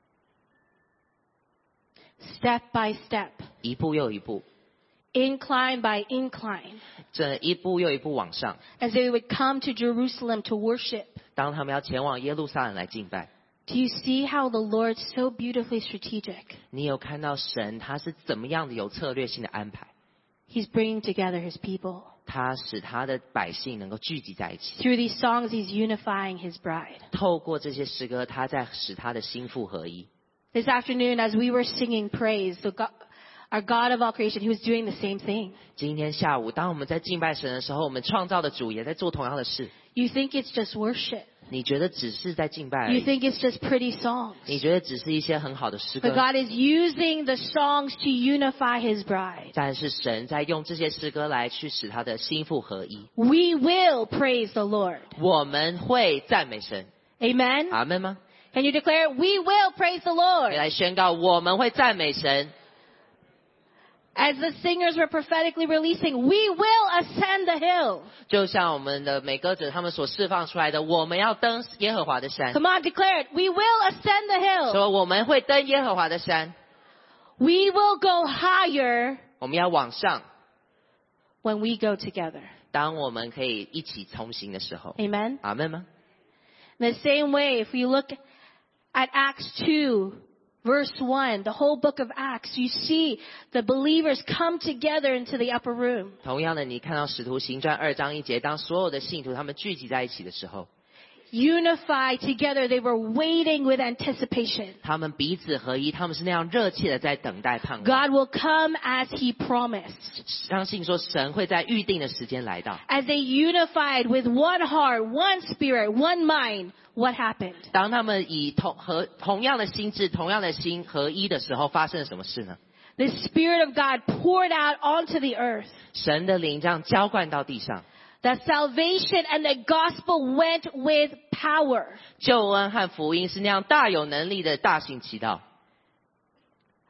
Speaker 1: Step by step.
Speaker 2: 一步又一步，
Speaker 1: Incline by incline.
Speaker 2: 这一步又一步往上。
Speaker 1: As they would come to Jerusalem to worship.
Speaker 2: 当他们要前往耶路撒冷来敬拜，
Speaker 1: Do you see how the Lord's so beautifully strategic?
Speaker 2: 你有看到神他是怎么样的有策略性的安排？
Speaker 1: He's bringing together his people.
Speaker 2: 他使他的百姓能够聚集在一起，
Speaker 1: Through these songs, he's unifying his bride.
Speaker 2: 透过这些诗歌，他在使他的心腹合一。
Speaker 1: This afternoon, as we were singing praise, our God of all creation, he was doing the same thing.
Speaker 2: 今天下午，当我们在敬拜神的时候，我们创造的主也在做同样的事。
Speaker 1: You think it's just worship.
Speaker 2: 你觉得只是在敬拜而
Speaker 1: You
Speaker 2: 已？
Speaker 1: think it's just pretty songs.
Speaker 2: 你觉得只是一些很好的诗
Speaker 1: But
Speaker 2: 歌？
Speaker 1: God is using the songs to unify his bride.
Speaker 2: 但是神在用这些诗歌来去使他的心腹合一。
Speaker 1: We will praise the Lord.
Speaker 2: 我们会赞美神，
Speaker 1: Amen?
Speaker 2: 阿们吗？
Speaker 1: Can you declare, we will praise the
Speaker 2: 可以
Speaker 1: Lord?
Speaker 2: 来宣告，我们会赞美神。
Speaker 1: As the singers were prophetically releasing, we will ascend the hill.
Speaker 2: 就像我们的美歌者他们所释放出来的，我们要登耶和华的山，
Speaker 1: Come on, declare it. We will ascend the hill.
Speaker 2: 说我们会登耶和华的山，
Speaker 1: We will go higher
Speaker 2: 我们要往上。
Speaker 1: when we go together.
Speaker 2: 当我们可以一起同行的时候，
Speaker 1: Amen?
Speaker 2: 阿们吗？
Speaker 1: In the same way, if we look at Acts 2, verse 1, the whole book of Acts, you see the believers come together into the upper room.
Speaker 2: 同样的，你看到使徒行传2章1节，当所有的信徒他们聚集在一起的时候，
Speaker 1: Unified together, they were waiting with anticipation.
Speaker 2: 他们彼此合一，他们是那样热切的在等待盼望，
Speaker 1: God will come as he promised.
Speaker 2: 相信说神会在预定的时间来到。
Speaker 1: As they unified with one heart, one spirit, one mind, what happened?
Speaker 2: 当他们以同样的心智、同样的心合一的时候，发生了什么事呢？
Speaker 1: The Spirit of God poured out onto the earth.
Speaker 2: 神的灵这样浇灌到地上，
Speaker 1: The salvation and the gospel went with power.
Speaker 2: 救恩和福音是那样大有能力的大行其道。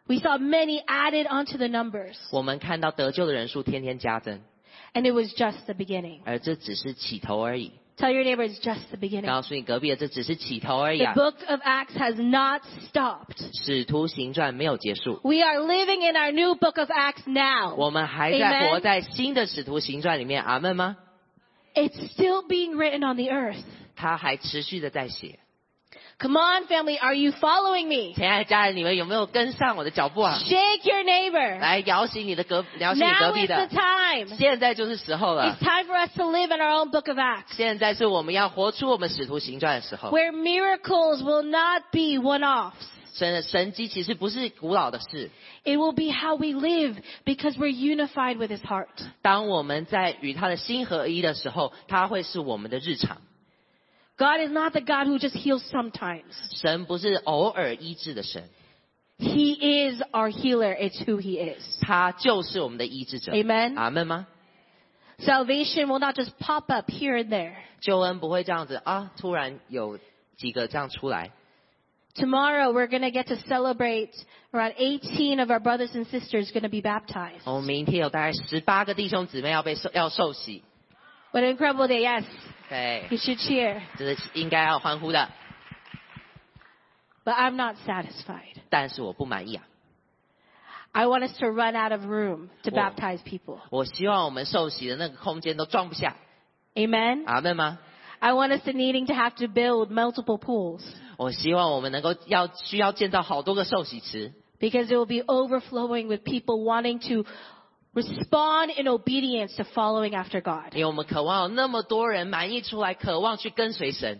Speaker 1: We saw many added onto the numbers.
Speaker 2: 我们看到得救的人数天天加增，
Speaker 1: And it was just the beginning.
Speaker 2: 而这只是起头而已。
Speaker 1: Tell your neighbor it's just the beginning.
Speaker 2: 告诉你隔壁的，这只是起头而已
Speaker 1: The
Speaker 2: 啊！
Speaker 1: book of Acts has not stopped.
Speaker 2: 使徒行传没有结束，
Speaker 1: We are living in our new book of Acts now.
Speaker 2: 我们还在
Speaker 1: Amen
Speaker 2: 活在新的使徒行传里面，阿们吗？
Speaker 1: It's still being written on the earth.
Speaker 2: 他还持续的在写。
Speaker 1: Come on, family, are you following me?
Speaker 2: 亲爱的家人，你们有没有跟上我的脚步啊？
Speaker 1: Shake your neighbor.
Speaker 2: 来摇醒你隔
Speaker 1: Now
Speaker 2: 壁
Speaker 1: is the
Speaker 2: 的，
Speaker 1: time.
Speaker 2: 现在就是时候了
Speaker 1: It's。time for us to live in our own book of Acts,
Speaker 2: 现在是我们要活出我们使徒行传的时候。
Speaker 1: where miracles will not be one-offs.
Speaker 2: 神迹其实不是古老的事，
Speaker 1: It will be how we live because we're unified with His heart.
Speaker 2: 当我们在与他的心合一的时候，他会是我们的日常。
Speaker 1: God is not the God who just heals sometimes.
Speaker 2: 神不是偶尔医治的神，
Speaker 1: He is our healer. It's who He is.
Speaker 2: 他就是我们的医治者。
Speaker 1: Amen
Speaker 2: 阿门吗？
Speaker 1: Salvation will not just pop up here and there.
Speaker 2: 救恩不会这样子啊，突然有几个这样出来。
Speaker 1: Tomorrow we're going to get to celebrate around 18 of our brothers and sisters going to be baptized.
Speaker 2: 我们明天有大概18个弟兄姊妹要受洗，
Speaker 1: What an incredible day. Yes,
Speaker 2: 对，
Speaker 1: you should cheer.
Speaker 2: 这是应该要欢呼的。
Speaker 1: But I'm not satisfied.
Speaker 2: 但是我不满意啊，
Speaker 1: I want us to run out of room to
Speaker 2: Wow.
Speaker 1: baptize people.
Speaker 2: 我希望我们受洗的那个空间都装不下。
Speaker 1: Amen?
Speaker 2: 阿门吗？
Speaker 1: I want us to needing to have to build multiple pools
Speaker 2: 我希望我们能够需要建造好多个受洗池，
Speaker 1: because it will be overflowing with people wanting to respond in obedience to following after God.
Speaker 2: 因为我们渴望有那么多人满意出来，渴望去跟随神。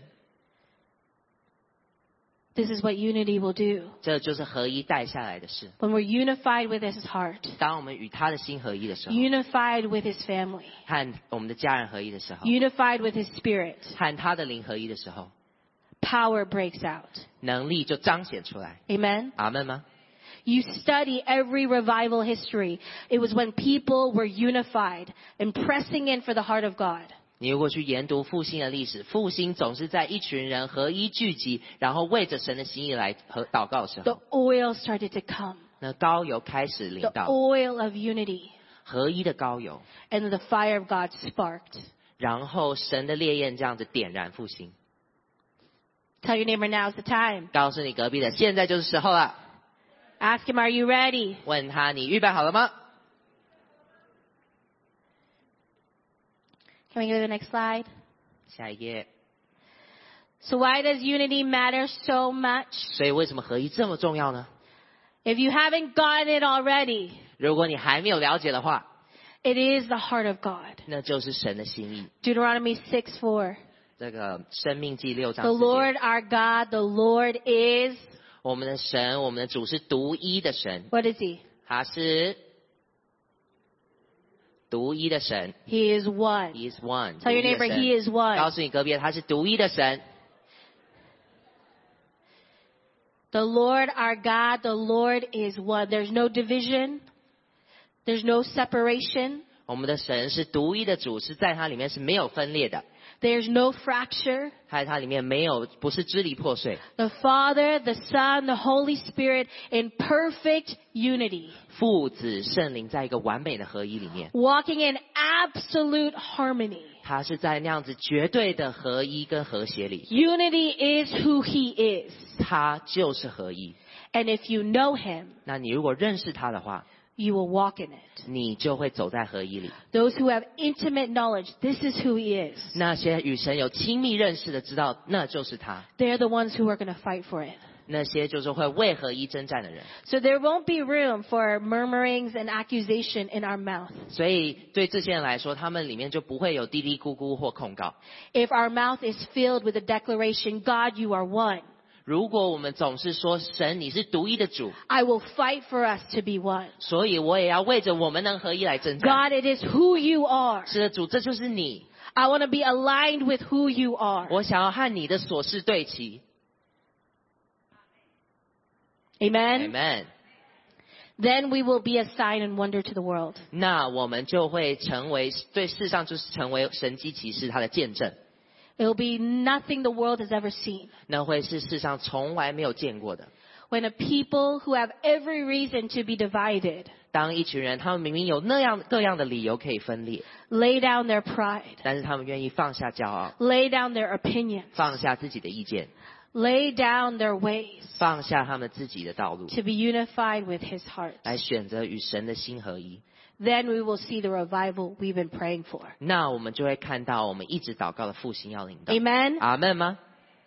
Speaker 1: This is what unity will do.
Speaker 2: 这就是合一带下来的事。
Speaker 1: When we're unified with His heart,
Speaker 2: 当我们与他的心合一的时候，
Speaker 1: unified with His family,
Speaker 2: 和我们的家人合一的时候，
Speaker 1: unified with His Spirit,
Speaker 2: 和他的灵合一的时候，
Speaker 1: power breaks out.
Speaker 2: 能力就彰显出来。
Speaker 1: Amen?
Speaker 2: 阿门吗？
Speaker 1: You study every revival history. It was when people were unified and pressing in for the heart of God.
Speaker 2: 你如果去研读复兴的历史，复兴总是在一群人合一聚集，然后为着神的心意来祷告的时
Speaker 1: The
Speaker 2: 候，
Speaker 1: oil started to come.
Speaker 2: 那膏油开始临
Speaker 1: The
Speaker 2: 到，
Speaker 1: oil of unity.
Speaker 2: 合一的膏油，
Speaker 1: And the fire of God sparked.
Speaker 2: 然后神的烈焰这样子点燃复兴。
Speaker 1: Tell your neighbor now's the time.
Speaker 2: 告诉你隔壁的，现在就是时候了。
Speaker 1: Ask him, are you ready?
Speaker 2: 问他，你预备好了吗？
Speaker 1: Can we go to the next slide?
Speaker 2: 下一页。
Speaker 1: So why does unity matter so much?
Speaker 2: 所以为什么合一这么重要呢？
Speaker 1: If you haven't gotten it already,
Speaker 2: 如果你还没有了解的话，
Speaker 1: it is the heart of God.
Speaker 2: 那就是神的心意。
Speaker 1: Deuteronomy 6:4.
Speaker 2: 这个生命记6章
Speaker 1: The
Speaker 2: 4节，
Speaker 1: Lord our God, the Lord is,
Speaker 2: 我们的神，我们的主是独一的神，
Speaker 1: what is He?
Speaker 2: 他是独一的神
Speaker 1: He is one.
Speaker 2: ，He is one。
Speaker 1: Tell your neighbor, He is
Speaker 2: 告
Speaker 1: one.
Speaker 2: 诉你隔壁的，他是独一的神。
Speaker 1: The Lord our God, the Lord is one. There's no division. There's no separation.
Speaker 2: 我们的神是独一的主，是在它里面是没有分裂的，
Speaker 1: There's no fracture.
Speaker 2: 在它里面不是支离破碎。
Speaker 1: The Father, the Son, the Holy Spirit in perfect unity.
Speaker 2: 父子圣灵在一个完美的合一里面，
Speaker 1: Walking in absolute harmony.
Speaker 2: 他是在那样子绝对的合一跟和谐里，
Speaker 1: Unity is who He is.
Speaker 2: 他就是合一。
Speaker 1: And if you know Him,
Speaker 2: 那你如果认识他的话，
Speaker 1: you will walk in it.
Speaker 2: 你就会走在合一里。
Speaker 1: Those who have intimate knowledge, this is who He is.
Speaker 2: 那些与神有亲密认识的，知道那就是他。
Speaker 1: They're the ones who are going to fight for it.
Speaker 2: 那些就是会为合一征战的人。
Speaker 1: So there won't be room for murmurings and accusation in our mouth.
Speaker 2: 所以对这些人来说，他们里面就不会有嘀嘀咕咕或控告。
Speaker 1: If our mouth is filled with the declaration, God, you are one,
Speaker 2: 如果我们总是说神你是独一的主，
Speaker 1: I will fight for us to be one.
Speaker 2: 所以我也要为着我们能合一来征战。
Speaker 1: God, it is who you are.
Speaker 2: 是的，主，这就是你。
Speaker 1: I want to be aligned with who you are.
Speaker 2: 我想要和你的所事对齐。
Speaker 1: Amen?
Speaker 2: Amen。
Speaker 1: Then we will be a sign and wonder to the world.
Speaker 2: 那我们就会成为对世上就是成为神迹奇事他的见证，
Speaker 1: It will be nothing the world has ever seen.
Speaker 2: 那会是世上从来没有见过的。
Speaker 1: when a people who have every reason to be divided
Speaker 2: 当一群人他们明明有那样各样的理由可以分裂，
Speaker 1: lay down their pride,
Speaker 2: 但是他们愿意放下骄傲，
Speaker 1: lay down their opinions,
Speaker 2: 放下自己的意见，
Speaker 1: lay down their ways
Speaker 2: 放下他们自己的道路，
Speaker 1: to be unified with his heart.
Speaker 2: 来选择与神的心合一。
Speaker 1: Then we will see the revival we've been praying for.
Speaker 2: 那我们就会看到我们一直祷告的复兴要领导。
Speaker 1: Amen?
Speaker 2: 阿们吗？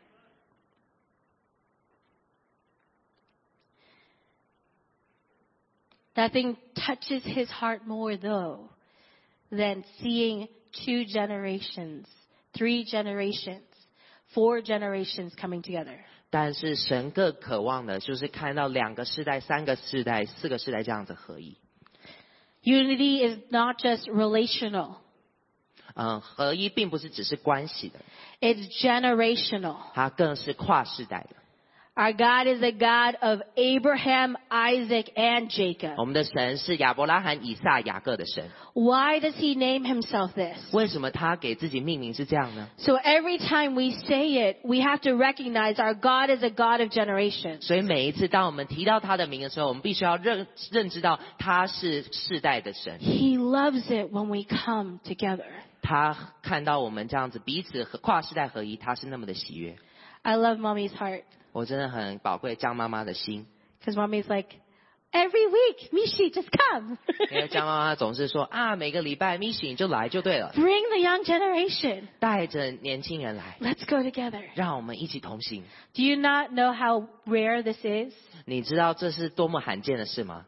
Speaker 1: Nothing touches his heart more, though, than seeing 2 generations, 3 generations, 4 generations coming together.
Speaker 2: 但是神更渴望的就是看到2个世代、3个世代、4个世代这样子合一。
Speaker 1: Unity is not just relational.
Speaker 2: 合一并不是只是关系的，
Speaker 1: It's generational.
Speaker 2: 它更是跨世代的。
Speaker 1: Our God is a God of Abraham, Isaac, and Jacob.
Speaker 2: 我们的神是亚伯拉罕、以撒、雅各的神。
Speaker 1: Why does he name himself this?
Speaker 2: 为什么他给自己命名是这样呢？
Speaker 1: So every time we say it, we have to recognize our God is a God of generations.
Speaker 2: 所以每一次当我们提到他的名的时候，我们必须要认知到他是世代的神。
Speaker 1: He loves it when we come together.
Speaker 2: 他看到我们这样子彼此跨世代合一，他是那么的喜悦。
Speaker 1: I love Mommy's heart.
Speaker 2: 我真的很宝贵张妈妈的心，
Speaker 1: Because Mommy's like, every week, Mishi, just come.
Speaker 2: 因为张妈妈总是说啊，每个礼拜 Mishi 你就来就对了，
Speaker 1: Bring the young generation.
Speaker 2: 带着年轻人来，
Speaker 1: Let's go together.
Speaker 2: 让我们一起同行。
Speaker 1: Do you not know how rare this is?
Speaker 2: 你知道这是多么罕见的事吗？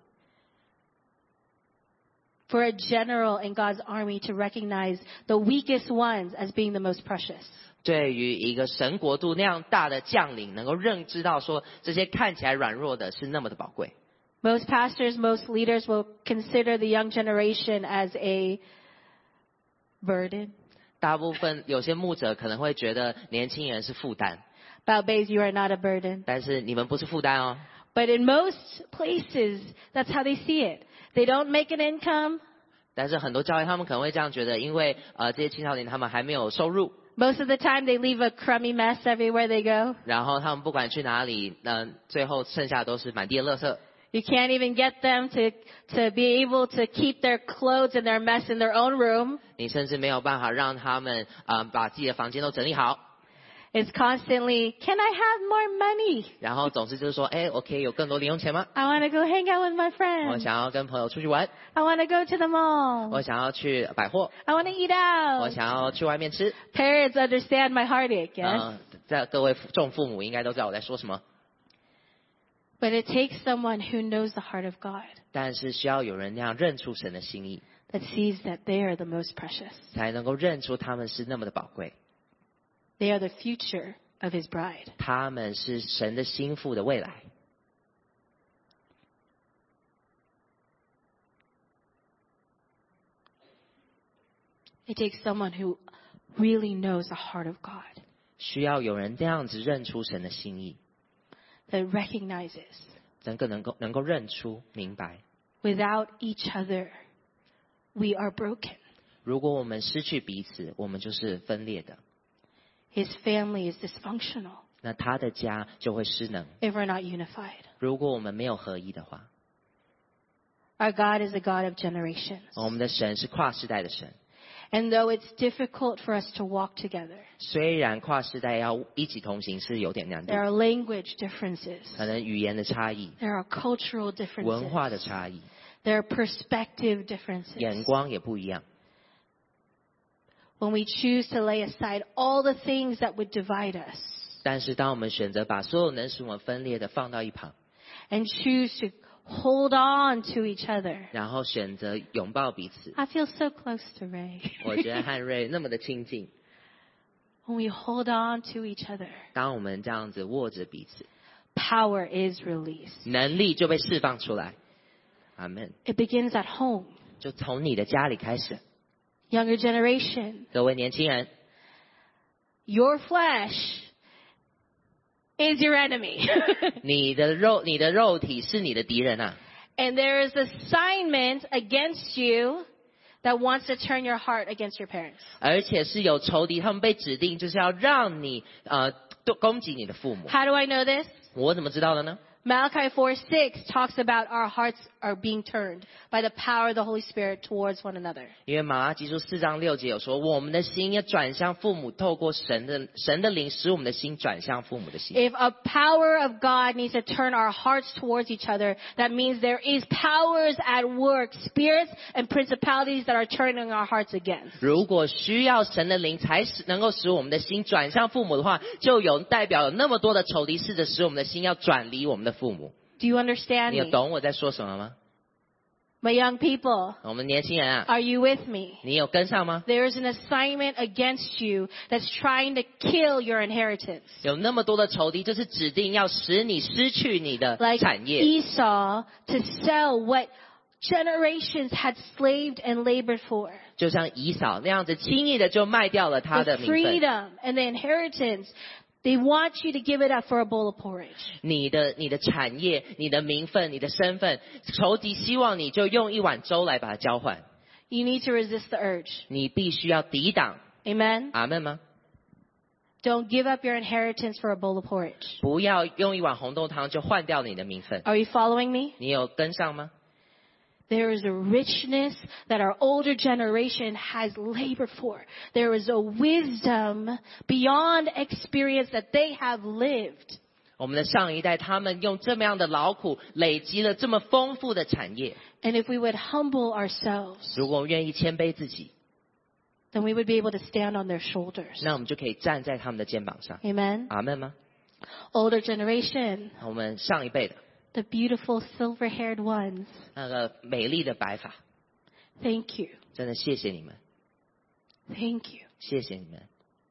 Speaker 1: For a general in God's army to recognize the weakest ones as being the most precious.
Speaker 2: 对于一个神国度那样大的将领，能够认知到说这些看起来软弱的是那么的宝贵。
Speaker 1: Most pastors, most leaders will consider the young generation as a burden.
Speaker 2: 大部分有些牧者可能会觉得年轻人是负担，
Speaker 1: But babes, you are not a burden.
Speaker 2: 但是你们不是负担哦。
Speaker 1: But in most places, that's how they see it. They don't make an income.
Speaker 2: 但是很多教会他们可能会这样觉得，因为这些青少年他们还没有收入，
Speaker 1: Most of the time, they leave a crummy mess everywhere they go.
Speaker 2: 然后他们不管去哪里，最后剩下都是满地的垃圾。
Speaker 1: You can't even get them to be able to keep their clothes and their mess in their own room.
Speaker 2: 你甚至没有办法让他们把自己的房间都整理好，
Speaker 1: It's constantly, can I have more money?
Speaker 2: 然后总是就是说，哎，我可以有更多零用钱吗？
Speaker 1: I want to go hang out with my
Speaker 2: 我
Speaker 1: friends.
Speaker 2: 想要跟朋友出去玩，
Speaker 1: I want to go to the
Speaker 2: 我
Speaker 1: mall.
Speaker 2: 想要去百货，
Speaker 1: I want to eat
Speaker 2: 我
Speaker 1: out.
Speaker 2: 想要去外面吃。
Speaker 1: Parents understand my heartache, yes?
Speaker 2: 在各位众父母应该都知道我在说什么，
Speaker 1: But it takes someone who knows the heart of God,
Speaker 2: 但是需要有人那样认出神的心意，
Speaker 1: that sees that they are the most precious.
Speaker 2: 才能够认出他们是那么的宝贵，
Speaker 1: They are the future of his bride.
Speaker 2: 他们是神的心腹的未来。
Speaker 1: It takes someone who really knows the heart of God,
Speaker 2: 需要有人这样子认出神的心意，
Speaker 1: that recognizes
Speaker 2: 能够认出明白。
Speaker 1: without each other, we are broken.
Speaker 2: 如果我们失去彼此，我们就是分裂的，
Speaker 1: His family is dysfunctional
Speaker 2: 那他的家就会失能。
Speaker 1: if we're not unified.
Speaker 2: 如果我们没有合一的话，
Speaker 1: Our God is a God of generations.
Speaker 2: 我们的神是跨世代的神。
Speaker 1: And though it's difficult for us to walk together,
Speaker 2: 虽然跨世代要一起同行是有点难度
Speaker 1: there，are language differences,
Speaker 2: 可能语言的差异、
Speaker 1: there are cultural
Speaker 2: 文
Speaker 1: differences,
Speaker 2: 化的差异、
Speaker 1: there are perspective differences.
Speaker 2: 眼光也不一样。
Speaker 1: When we choose to lay aside all the things that would divide us
Speaker 2: 但是当我们选择把所有能使我们分裂的放到一旁，
Speaker 1: and choose to hold on to each other,
Speaker 2: 然后选择拥抱彼此，
Speaker 1: I feel so close to Ray.
Speaker 2: 我觉得和瑞那么的亲近。
Speaker 1: When we hold on to each other,
Speaker 2: 当我们这样子握着彼此，
Speaker 1: power is released.
Speaker 2: 能力就被释放出来。阿门。
Speaker 1: It begins at home.
Speaker 2: 就从你的家里开始，
Speaker 1: Younger generation,
Speaker 2: 各位年轻人，
Speaker 1: your flesh is your enemy.
Speaker 2: 你的肉体是你的敌人啊，
Speaker 1: And there is assignment against you that wants to turn your heart against your parents.
Speaker 2: 而且是有仇敌，他们被指定就是要让你攻击你的父母。
Speaker 1: How do I know this?
Speaker 2: 我怎么知道的呢？
Speaker 1: Malachi 4:6 talks about our hearts are being turned by the power of the Holy Spirit towards one another.
Speaker 2: 因为马拉基书4章6节有说，我们的心要转向父母，透过神的灵使我们的心转向父母的心。
Speaker 1: If a power of God needs to turn our hearts towards each other, that means there is powers at work, spirits and principalities that are turning our hearts against.
Speaker 2: 如果需要神的灵才能够使我们的心转向父母的话，就代表有那么多的仇敌试着使我们的心要转离我们的父母。
Speaker 1: Do you understand
Speaker 2: 你有
Speaker 1: me?
Speaker 2: 懂我在说什么吗？
Speaker 1: My young people,
Speaker 2: 我们年轻人啊，
Speaker 1: are you with me?
Speaker 2: 你有跟上吗？
Speaker 1: There is an assignment against you that's trying to kill your inheritance.
Speaker 2: 有那么多的仇敌，就是指定要使你失去你的
Speaker 1: Like
Speaker 2: 产业，
Speaker 1: Esau to sell what generations had slaved and labored for.
Speaker 2: 就像以扫那样子，轻易的就卖掉了他
Speaker 1: The
Speaker 2: 的名分。
Speaker 1: freedom and the inheritance, they want you to give it up for a bowl of porridge.
Speaker 2: 你的产业、你的名分、你的身份，仇敌希望你就用一碗粥来把它交换，
Speaker 1: You need to resist the urge.
Speaker 2: 你必须要抵挡。
Speaker 1: Amen?
Speaker 2: 阿们吗？
Speaker 1: Don't give up your inheritance for a bowl of porridge.
Speaker 2: 不要用一碗红豆汤就换掉你的名分。
Speaker 1: Are you following me?
Speaker 2: 你有跟上吗？
Speaker 1: There is a richness that our older generation has labored for. There is a wisdom beyond experience that they have lived.
Speaker 2: 我们的上一代，他们用这么样的劳苦，累积了这么丰富的产业。
Speaker 1: And if we would humble ourselves,
Speaker 2: 如果我们愿意谦卑自己，
Speaker 1: then we would be able to stand on their shoulders.
Speaker 2: 那我们就可以站在他们的肩膀上。
Speaker 1: Amen?
Speaker 2: 阿们吗？
Speaker 1: Older generation,
Speaker 2: 我们上一辈的
Speaker 1: the beautiful silver-haired ones,
Speaker 2: 那个美丽的白发，
Speaker 1: thank you.
Speaker 2: 真的谢谢你们，
Speaker 1: Thank you.
Speaker 2: 谢谢你们。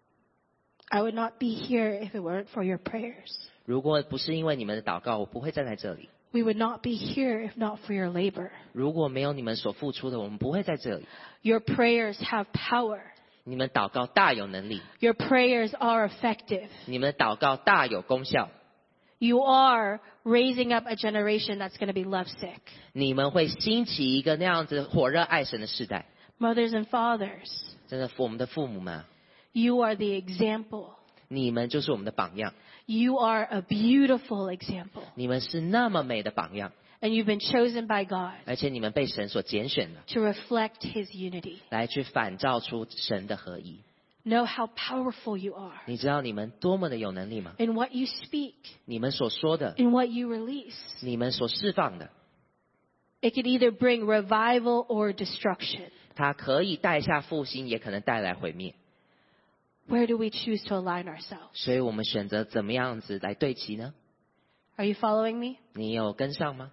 Speaker 1: I would not be here if it weren't for your prayers.
Speaker 2: 如果不是因为你们的祷告，我不会站在这里。
Speaker 1: We would not be here if not for your labor.
Speaker 2: 如果没有你们所付出的，我们不会在这里。
Speaker 1: Your prayers have power.
Speaker 2: 你们祷告大有能力，
Speaker 1: Your prayers are effective.
Speaker 2: 你们的祷告大有功效，
Speaker 1: You are raising up a generation that's going to be lovesick.
Speaker 2: 你们会兴起一个那样子火热爱神的世代。
Speaker 1: Mothers and fathers,
Speaker 2: 真的，我们的父母们啊，
Speaker 1: you are the example.
Speaker 2: 你们就是我们的榜样，
Speaker 1: You are a beautiful example.
Speaker 2: 你们是那么美的榜样，
Speaker 1: And you've been chosen by God
Speaker 2: 而且你们被神所拣选的，
Speaker 1: to reflect His unity.
Speaker 2: 来去反照出神的合一。
Speaker 1: Know how powerful you are
Speaker 2: 你知道你们多么的有能力吗？
Speaker 1: in what you speak,
Speaker 2: 你们所说的，
Speaker 1: in what you release.
Speaker 2: 你们所释放的，
Speaker 1: It could either bring revival or destruction.
Speaker 2: 它可以带下复兴，也可能带来毁灭。
Speaker 1: Where do we choose to align ourselves?
Speaker 2: 所以我们选择怎么样子来对齐呢？
Speaker 1: Are you following me?
Speaker 2: 你有跟上吗？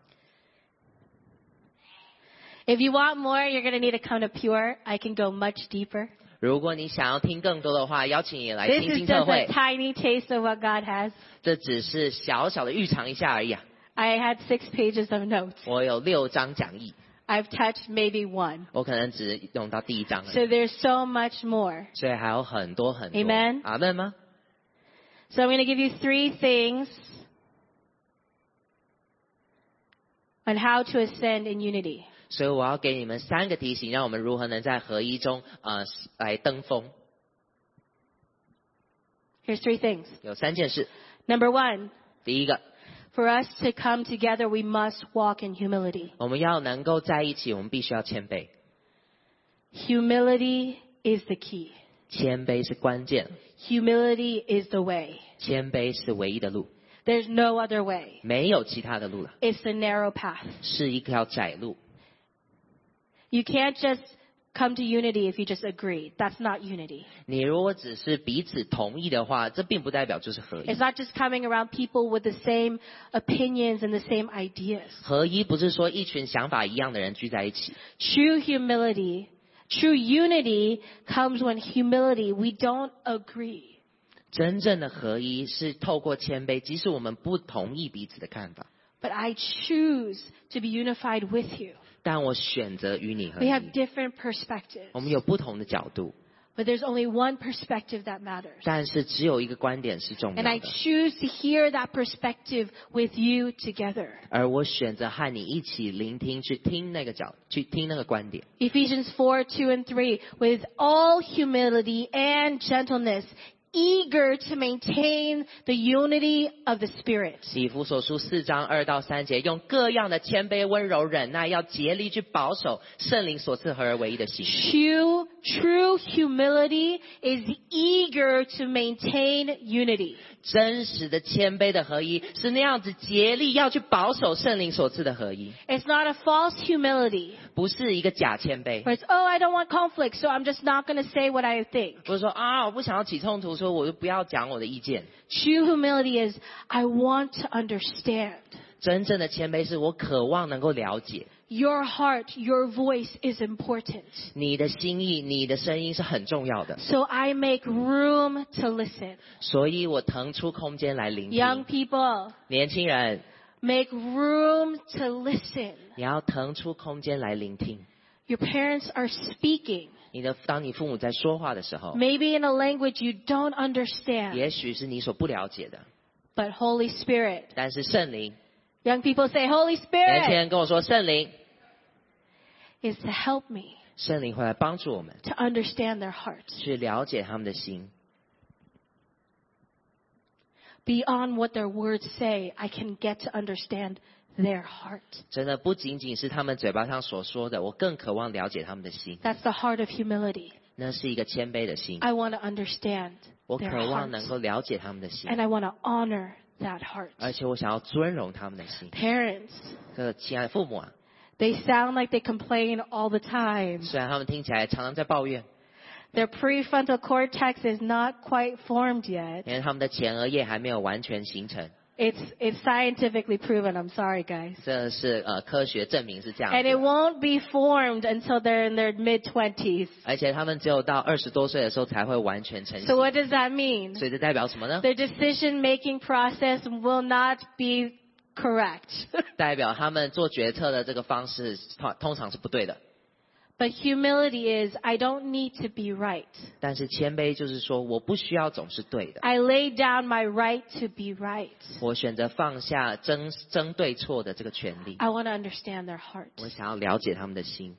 Speaker 1: If you want more, you're going to need to come to Pure. I can go much deeper.
Speaker 2: 如果你想要听更多的话，邀请你来
Speaker 1: This
Speaker 2: 听
Speaker 1: is
Speaker 2: 新特
Speaker 1: just a
Speaker 2: 会。
Speaker 1: tiny taste of what God has.
Speaker 2: 这只是小小的预尝一下而已啊！
Speaker 1: I had 6 pages of notes.
Speaker 2: 我有6章讲义，
Speaker 1: I've touched maybe 1.
Speaker 2: 我可能只用到第1章而已，
Speaker 1: So there's so much more.
Speaker 2: 所以还有很多很多。
Speaker 1: Amen
Speaker 2: 阿们吗？
Speaker 1: So I'm going to give you 3 things on how to ascend in unity.
Speaker 2: 所以我要给你们3个提醒，让我们如何能在合一中来登峰。
Speaker 1: Here's 3 things.
Speaker 2: 有3件事。
Speaker 1: Number 1,
Speaker 2: 第一个，
Speaker 1: for us to come together, we must walk in humility.
Speaker 2: 我们要能够在一起，我们必须要谦卑。
Speaker 1: Humility is the key.
Speaker 2: 谦卑是关键，
Speaker 1: Humility is the way.
Speaker 2: 谦卑是唯一的路，
Speaker 1: There's no other way.
Speaker 2: 没有其他的路了，
Speaker 1: It's the narrow path.
Speaker 2: 是一条窄路。
Speaker 1: You can't just come to unity if you just agree. That's not unity.
Speaker 2: 你如果只是彼此同意的话，这并不代表就是合一
Speaker 1: It's。not just coming around people with the same opinions and the same ideas.
Speaker 2: 合一不是说一群想法一样的人聚在一起，
Speaker 1: True humility, true unity comes when humility, we don't agree.
Speaker 2: 真正的合一是透过谦卑，即使我们不同意彼此的看法，
Speaker 1: But I choose to be unified with you.
Speaker 2: 但我选择与你合
Speaker 1: We
Speaker 2: 一。
Speaker 1: have different perspectives.
Speaker 2: 我们有不同的角度，
Speaker 1: But there's only one perspective that matters.
Speaker 2: 但是只有一个观点是重要
Speaker 1: And I
Speaker 2: 的，
Speaker 1: choose to hear that perspective with you together.
Speaker 2: 而我选择和你一起聆听，去听那个观点。
Speaker 1: Ephesians 4:2 and 3, with all humility and gentleness, eager to maintain the unity of the Spirit.
Speaker 2: 以弗所书4章2到3节，用各样的谦卑、温柔、忍耐，要竭力去保守圣灵所赐合而为一的心。
Speaker 1: True humility is eager to maintain unity.
Speaker 2: 真实的谦卑的合一，是那样子竭力要去保守圣灵所赐的合一。
Speaker 1: It's not a false humility.
Speaker 2: 不是一个假谦卑。
Speaker 1: Where it's, I don't want conflict, so I'm just not going to say what I think.
Speaker 2: 不是说我不想要起冲突，所以我就不要讲我的意见。
Speaker 1: True humility is, I want to understand.
Speaker 2: 真正的谦卑是我渴望能够了解。
Speaker 1: Your heart, your voice is important.
Speaker 2: 你的心意，你的声音是很重要的。
Speaker 1: So I make room to listen.
Speaker 2: 所以我腾出空间来聆听。
Speaker 1: Young people,
Speaker 2: 年轻人
Speaker 1: make room to listen.
Speaker 2: 也要腾出空间来聆听。
Speaker 1: Your parents are speaking.
Speaker 2: 当你父母在说话的时候，
Speaker 1: Maybe in a language you don't understand.
Speaker 2: 也许是你所不了解的。
Speaker 1: But Holy Spirit.
Speaker 2: 但是圣灵，
Speaker 1: Young people say, Holy
Speaker 2: 年轻
Speaker 1: Spirit
Speaker 2: 人跟我说，圣灵
Speaker 1: is to help me
Speaker 2: 圣灵会来帮助我们
Speaker 1: to understand their hearts.
Speaker 2: 去了解他们的心。
Speaker 1: Beyond what their words say, I can get to understand their heart.
Speaker 2: 真的不仅仅是他们嘴巴上所说的，我更渴望了解他们的心。
Speaker 1: That's the heart of humility.
Speaker 2: 那是一个谦卑的心，
Speaker 1: I want to understand
Speaker 2: 我
Speaker 1: their
Speaker 2: 渴望
Speaker 1: heart.
Speaker 2: 能够了解他们的心，
Speaker 1: And I want to honor that heart.
Speaker 2: 而且我想要尊荣他们的心。
Speaker 1: Parents,
Speaker 2: 亲爱的父母啊，
Speaker 1: they sound like they complain all the time.
Speaker 2: 虽然他们听起来常常在抱怨，
Speaker 1: Their prefrontal cortex is not quite formed yet.
Speaker 2: 因为他们的前额叶还没有完全形成，
Speaker 1: It's scientifically proven. I'm sorry, guys.
Speaker 2: 这是科学证明是这样
Speaker 1: And it
Speaker 2: 子。
Speaker 1: won't be formed until they're in their mid-20s.
Speaker 2: 而且他们只有到20多岁的时候才会完全成
Speaker 1: So
Speaker 2: 型。
Speaker 1: what does that mean?
Speaker 2: 所以这代表什么呢？
Speaker 1: Their decision-making process will not be correct.
Speaker 2: 代表他们做决策的这个方式通常是不对的。
Speaker 1: But humility is, I don't need to be right.
Speaker 2: 但是谦卑就是说，我不需要总是对的，
Speaker 1: I lay down my right to be right.
Speaker 2: 我选择放下争对错的这个权利。
Speaker 1: I want to understand their heart.
Speaker 2: 我想要了解他们的心。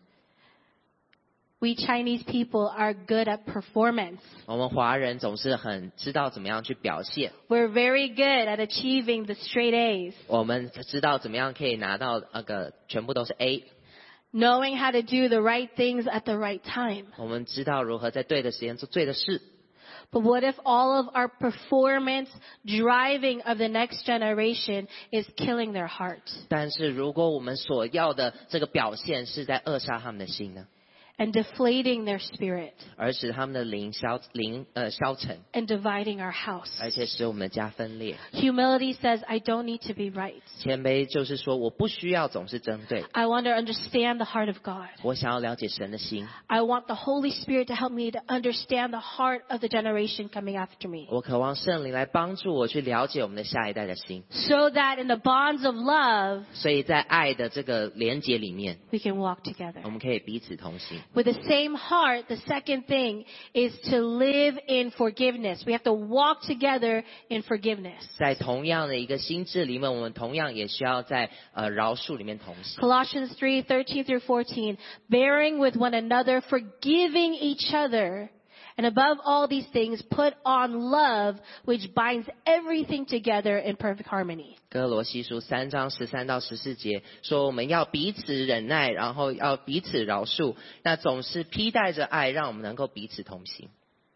Speaker 1: We Chinese people are good at performance.
Speaker 2: 我们华人总是很知道怎么样去表现，
Speaker 1: We're very good at achieving the straight A's.
Speaker 2: 我们知道怎么样可以拿到全部都是 A，
Speaker 1: Knowing how to do the right things at the right time.
Speaker 2: 我们知道如何在对的时间做对的事。
Speaker 1: But what if all of our performance driving of the next generation is killing their heart
Speaker 2: 但是如果我们所要的这个表现是在扼杀他们的心呢，
Speaker 1: and deflating their spirit
Speaker 2: 而使他们的灵消沉，
Speaker 1: and dividing our house?
Speaker 2: 而且使我们的家分裂。
Speaker 1: Humility says, I don't need to be right.
Speaker 2: 谦卑就是说，我不需要总是针对，
Speaker 1: I want to understand the heart of God.
Speaker 2: 我想要了解神的心，
Speaker 1: I want the Holy Spirit to help me to understand the heart of the generation coming after me.
Speaker 2: 我渴望圣灵来帮助我去了解我们的下一代的心。
Speaker 1: So that in the bonds of love,
Speaker 2: 所以在爱的这个连结里面，
Speaker 1: we can walk together.
Speaker 2: 我们可以彼此同行。
Speaker 1: With the same heart, the second thing is to live in forgiveness. We have to walk together in forgiveness.
Speaker 2: 在同样的一个心智里面，我们同样也需要在饶恕里面同行。
Speaker 1: Colossians 3:13 through 14, bearing with one another, forgiving each other. And above all these things, put on love, which binds everything together in perfect harmony.
Speaker 2: 哥罗西书3章13到14节说，我们要彼此忍耐，然后要彼此饶恕，那总是披戴着爱，让我们能够彼此同行。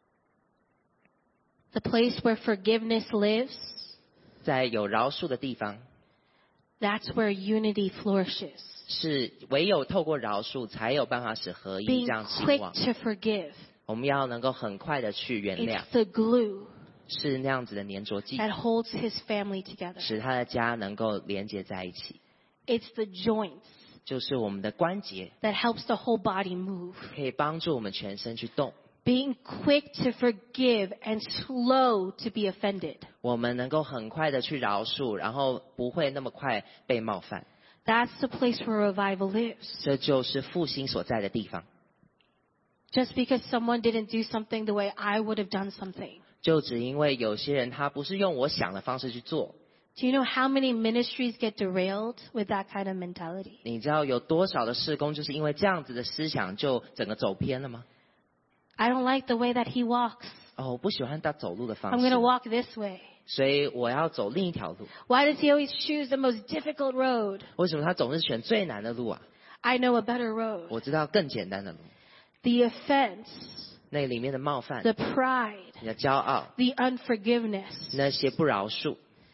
Speaker 1: The place where forgiveness lives,
Speaker 2: 在有饶恕的地方，
Speaker 1: that's where unity flourishes.
Speaker 2: 是唯有透过饶恕，才有办法使合一
Speaker 1: Being
Speaker 2: 这样兴
Speaker 1: quick
Speaker 2: 旺。
Speaker 1: to forgive.
Speaker 2: 我们要能够很快的去原谅
Speaker 1: It's，the glue
Speaker 2: 是那样子的粘着剂，
Speaker 1: that holds his family together.
Speaker 2: 使他的家能够连接在一起。
Speaker 1: It's the joints
Speaker 2: 就是我们的关节，
Speaker 1: that helps the whole body move.
Speaker 2: 可以帮助我们全身去动。
Speaker 1: Being quick to forgive and slow to be offended.
Speaker 2: 我们能够很快的去饶恕，然后不会那么快被冒犯。
Speaker 1: That's the place where revival lives.
Speaker 2: 这就是复兴所在的地方。
Speaker 1: Just because someone didn't do something the way I would have done something.
Speaker 2: 就只因为有些人他不是用我想的方式去做。
Speaker 1: Do you know how many ministries get derailed with that kind of mentality?
Speaker 2: 你知道有多少的事工就是因为这样子的思想就整个走偏了吗？
Speaker 1: I don't like the way that he walks.
Speaker 2: 我不喜欢他走路的方
Speaker 1: I'm
Speaker 2: 式
Speaker 1: going to，walk this way.
Speaker 2: 所以我要走另一条路。
Speaker 1: Why does he always choose the most difficult road?
Speaker 2: 为什么他总是选最难的路啊？
Speaker 1: I know a better road.
Speaker 2: 我知道更简单的路。
Speaker 1: The offense,
Speaker 2: 那里面的冒犯，
Speaker 1: the pride,
Speaker 2: 你的骄傲，
Speaker 1: the unforgiveness.
Speaker 2: 那些不饶恕，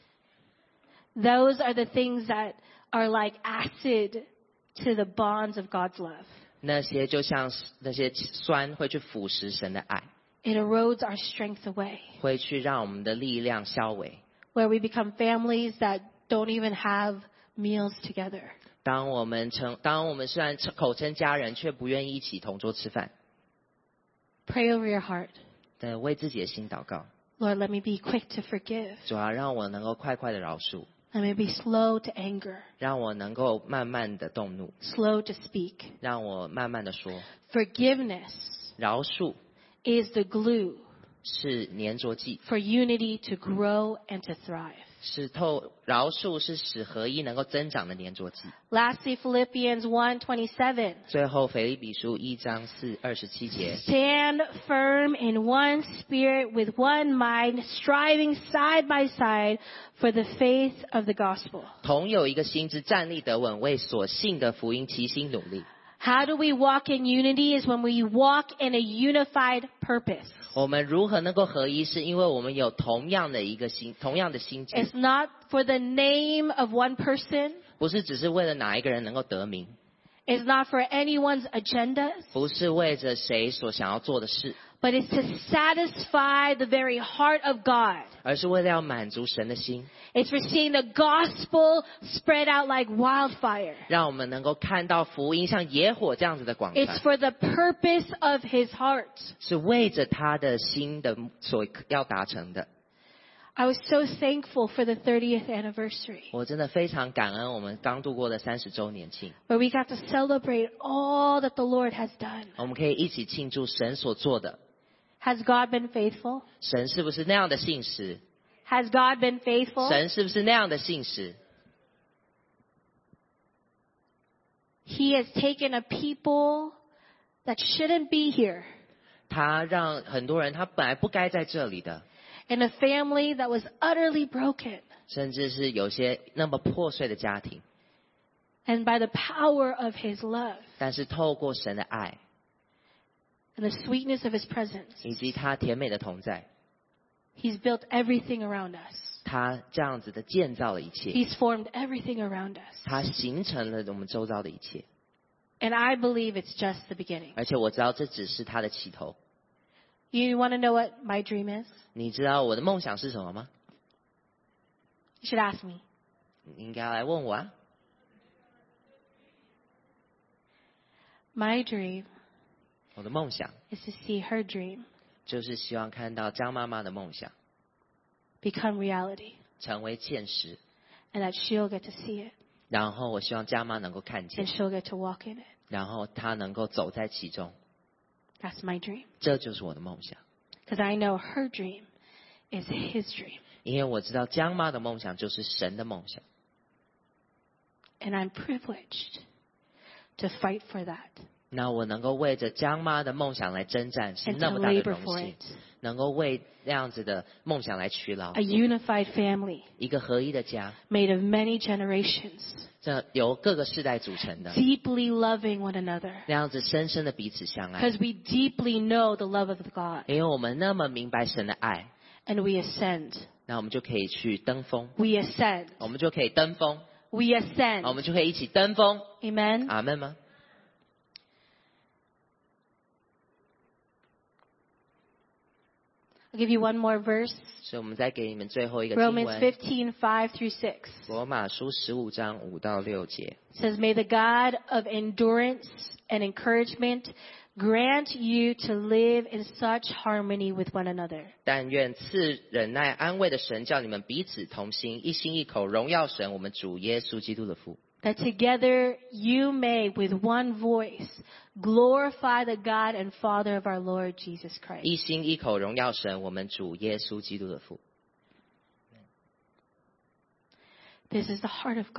Speaker 1: Those are the things that are like acid to the bonds of God's love.
Speaker 2: 那些就像那些酸会去腐蚀神的爱，
Speaker 1: It erodes our strength away,
Speaker 2: 会去让我们的力量消微。
Speaker 1: where we become families that don't even have meals together.
Speaker 2: 当我们虽然口称家人，却不愿意一起同桌吃饭。
Speaker 1: Pray over your heart.
Speaker 2: 为自己的心祷告，
Speaker 1: Lord, let me be quick to forgive.
Speaker 2: 主要让我能够快快的饶恕，
Speaker 1: Let me be slow to anger,
Speaker 2: 让我能够慢慢的动怒，
Speaker 1: slow to speak.
Speaker 2: 让我慢慢的说。
Speaker 1: Forgiveness
Speaker 2: 饶恕
Speaker 1: is the glue
Speaker 2: 是粘着剂，
Speaker 1: for unity to grow and to thrive.
Speaker 2: 饶恕是使合一能够增长的粘着剂。
Speaker 1: Lastly, Philippians 1:27.
Speaker 2: 最后腓立比书1章27节，
Speaker 1: Stand firm in one spirit with one mind, striving side by side for the faith of the gospel.
Speaker 2: 同有一个心志，站立得稳，为所信的福音齐心努力。
Speaker 1: How do we walk in unity is when we walk in a unified purpose.
Speaker 2: 我们如何能够合一？是因为我们有同样的心志，
Speaker 1: It's not for the name of one person.
Speaker 2: 不是只是为了哪一个人能够得名，
Speaker 1: It's not for anyone's agendas,
Speaker 2: 不是为着谁所想要做的事，
Speaker 1: but it's to satisfy the very heart of God.
Speaker 2: 而是为了要满足神的心，
Speaker 1: It's for seeing the gospel spread out like wildfire.
Speaker 2: 让我们能够看到福音像野火这样子的广
Speaker 1: It's
Speaker 2: 传，
Speaker 1: for the purpose of his heart.
Speaker 2: 是为着他的心的所要达成的。
Speaker 1: I was so thankful for the 30th anniversary,
Speaker 2: 我真的非常感恩我们刚度过的30周年庆，
Speaker 1: where we got to celebrate all that the Lord has done.
Speaker 2: 我们可以一起庆祝神所做的。
Speaker 1: Has God been faithful?
Speaker 2: 神是不是那样的信实？
Speaker 1: Has God been faithful?
Speaker 2: 神是不是那样的信实？
Speaker 1: He has taken a people that shouldn't be here,
Speaker 2: 他让很多人他本来不该在这里的，
Speaker 1: and a family that was utterly broken.
Speaker 2: 甚至是有些那么破碎的家庭，
Speaker 1: And by the power of his love
Speaker 2: 但是透过神的爱
Speaker 1: and the sweetness of his presence,
Speaker 2: 以及他甜美的同在，
Speaker 1: he's built everything around us.
Speaker 2: 他这样子的建造了一切，
Speaker 1: He's formed everything around us.
Speaker 2: 他形成了我们周遭的一切。
Speaker 1: And I believe it's just the beginning.
Speaker 2: 而且我知道这只是他的起头。
Speaker 1: You want to know what my dream is?
Speaker 2: 你知道我的梦想是什么吗？
Speaker 1: You should ask me.
Speaker 2: 你应该来问我啊。
Speaker 1: My dream
Speaker 2: 我的梦想
Speaker 1: is to see her dream
Speaker 2: 就是希望看到张妈妈的梦想
Speaker 1: become reality,
Speaker 2: 成为现实，
Speaker 1: and that she'll get to see it,
Speaker 2: 然后我希望张妈能够看
Speaker 1: and
Speaker 2: 见，
Speaker 1: she'll get to walk in it.
Speaker 2: 然后她能够走在其中，
Speaker 1: That's my dream.
Speaker 2: 这就是我的梦想。
Speaker 1: Because I know her dream is his dream.
Speaker 2: 因为我知道江妈的梦想就是神的梦想，
Speaker 1: And I'm privileged to fight for that
Speaker 2: 那我能够为着江妈的梦想来征战，是
Speaker 1: and
Speaker 2: 那
Speaker 1: to
Speaker 2: 么大的
Speaker 1: labor
Speaker 2: 荣
Speaker 1: for
Speaker 2: 幸
Speaker 1: it.，
Speaker 2: 能够为那样子的梦想来劬劳
Speaker 1: A，unified family
Speaker 2: 一个合一的家，
Speaker 1: made of many generations,
Speaker 2: 这由各个世代组成的，
Speaker 1: deeply loving one another.
Speaker 2: 那样子深深的彼此相爱，
Speaker 1: Because we deeply know the love of God.
Speaker 2: 因为我们那么明白神的爱，
Speaker 1: And we ascend.
Speaker 2: 那我们就可以去登峰，
Speaker 1: We ascend.
Speaker 2: 我们就可以登峰，
Speaker 1: We ascend.
Speaker 2: 我们就可以一起登峰，
Speaker 1: Amen.
Speaker 2: 阿门吗？
Speaker 1: I'll give you one more verse.
Speaker 2: 所以我们再给你们最后一个经
Speaker 1: Romans
Speaker 2: 文，
Speaker 1: 15:5-6.
Speaker 2: 罗马书15章5到6节。
Speaker 1: It says, May the God of endurance and encouragement grant you to live in such harmony with one another,
Speaker 2: 但愿赐忍耐安慰的神，叫你们彼此同心，一心一口荣耀神，我们主耶稣基督的父。
Speaker 1: that together you may with one voice glorify the God and Father of our Lord Jesus Christ.
Speaker 2: 一心一口荣耀神，我们主耶稣基督的父。
Speaker 1: This is the heart of God.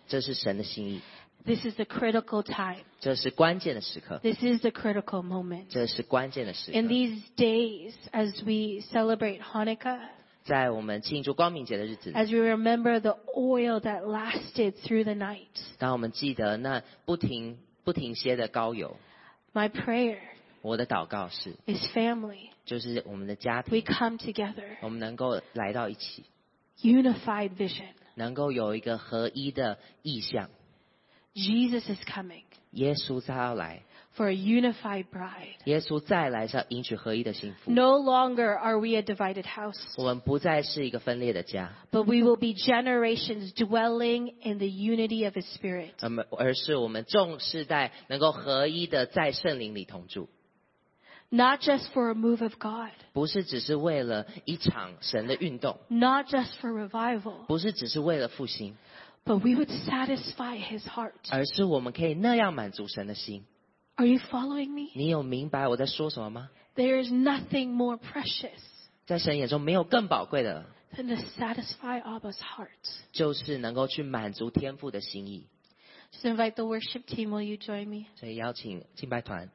Speaker 2: 这是神的心意，
Speaker 1: This is the critical time.
Speaker 2: 这是关键的时刻，
Speaker 1: This is the critical moment.
Speaker 2: 这是关键的时
Speaker 1: In
Speaker 2: 刻。
Speaker 1: these days, as we celebrate Hanukkah,
Speaker 2: 在我们庆祝光明节的日子，
Speaker 1: as we remember the oil that lasted through the night,
Speaker 2: 当我们记得那不停歇的膏油，
Speaker 1: my prayer
Speaker 2: 我的祷告是，
Speaker 1: is family.
Speaker 2: 就是我们的家
Speaker 1: We
Speaker 2: 庭，
Speaker 1: come together,
Speaker 2: 我们能够来到一起，
Speaker 1: unified vision.
Speaker 2: 能够有一个合一的意向。
Speaker 1: Jesus is coming
Speaker 2: 耶稣再要来，
Speaker 1: for a unified bride.
Speaker 2: 耶稣再来是要迎娶合一的幸福。
Speaker 1: No longer are we a divided house,
Speaker 2: 我们不再是一个分裂的家，
Speaker 1: but we will be generations dwelling in the unity of His Spirit.
Speaker 2: 而是我们众世代能够合一的在圣灵里同住，
Speaker 1: Not just for a move of God,
Speaker 2: 不是只是为了一场神的运动，
Speaker 1: not just for revival,
Speaker 2: 不是只是为了复兴，
Speaker 1: but we would satisfy His heart.
Speaker 2: 而是我们可以那样满足神的心。
Speaker 1: Are you following me?
Speaker 2: 你有明白我在说什么吗？
Speaker 1: There is nothing more precious
Speaker 2: 在神眼中没有更宝贵的了，
Speaker 1: than to satisfy Abba's heart.
Speaker 2: 就是能够去满足天父的心意。
Speaker 1: Just invite the worship team. Will you join me?
Speaker 2: 所以邀请敬拜团。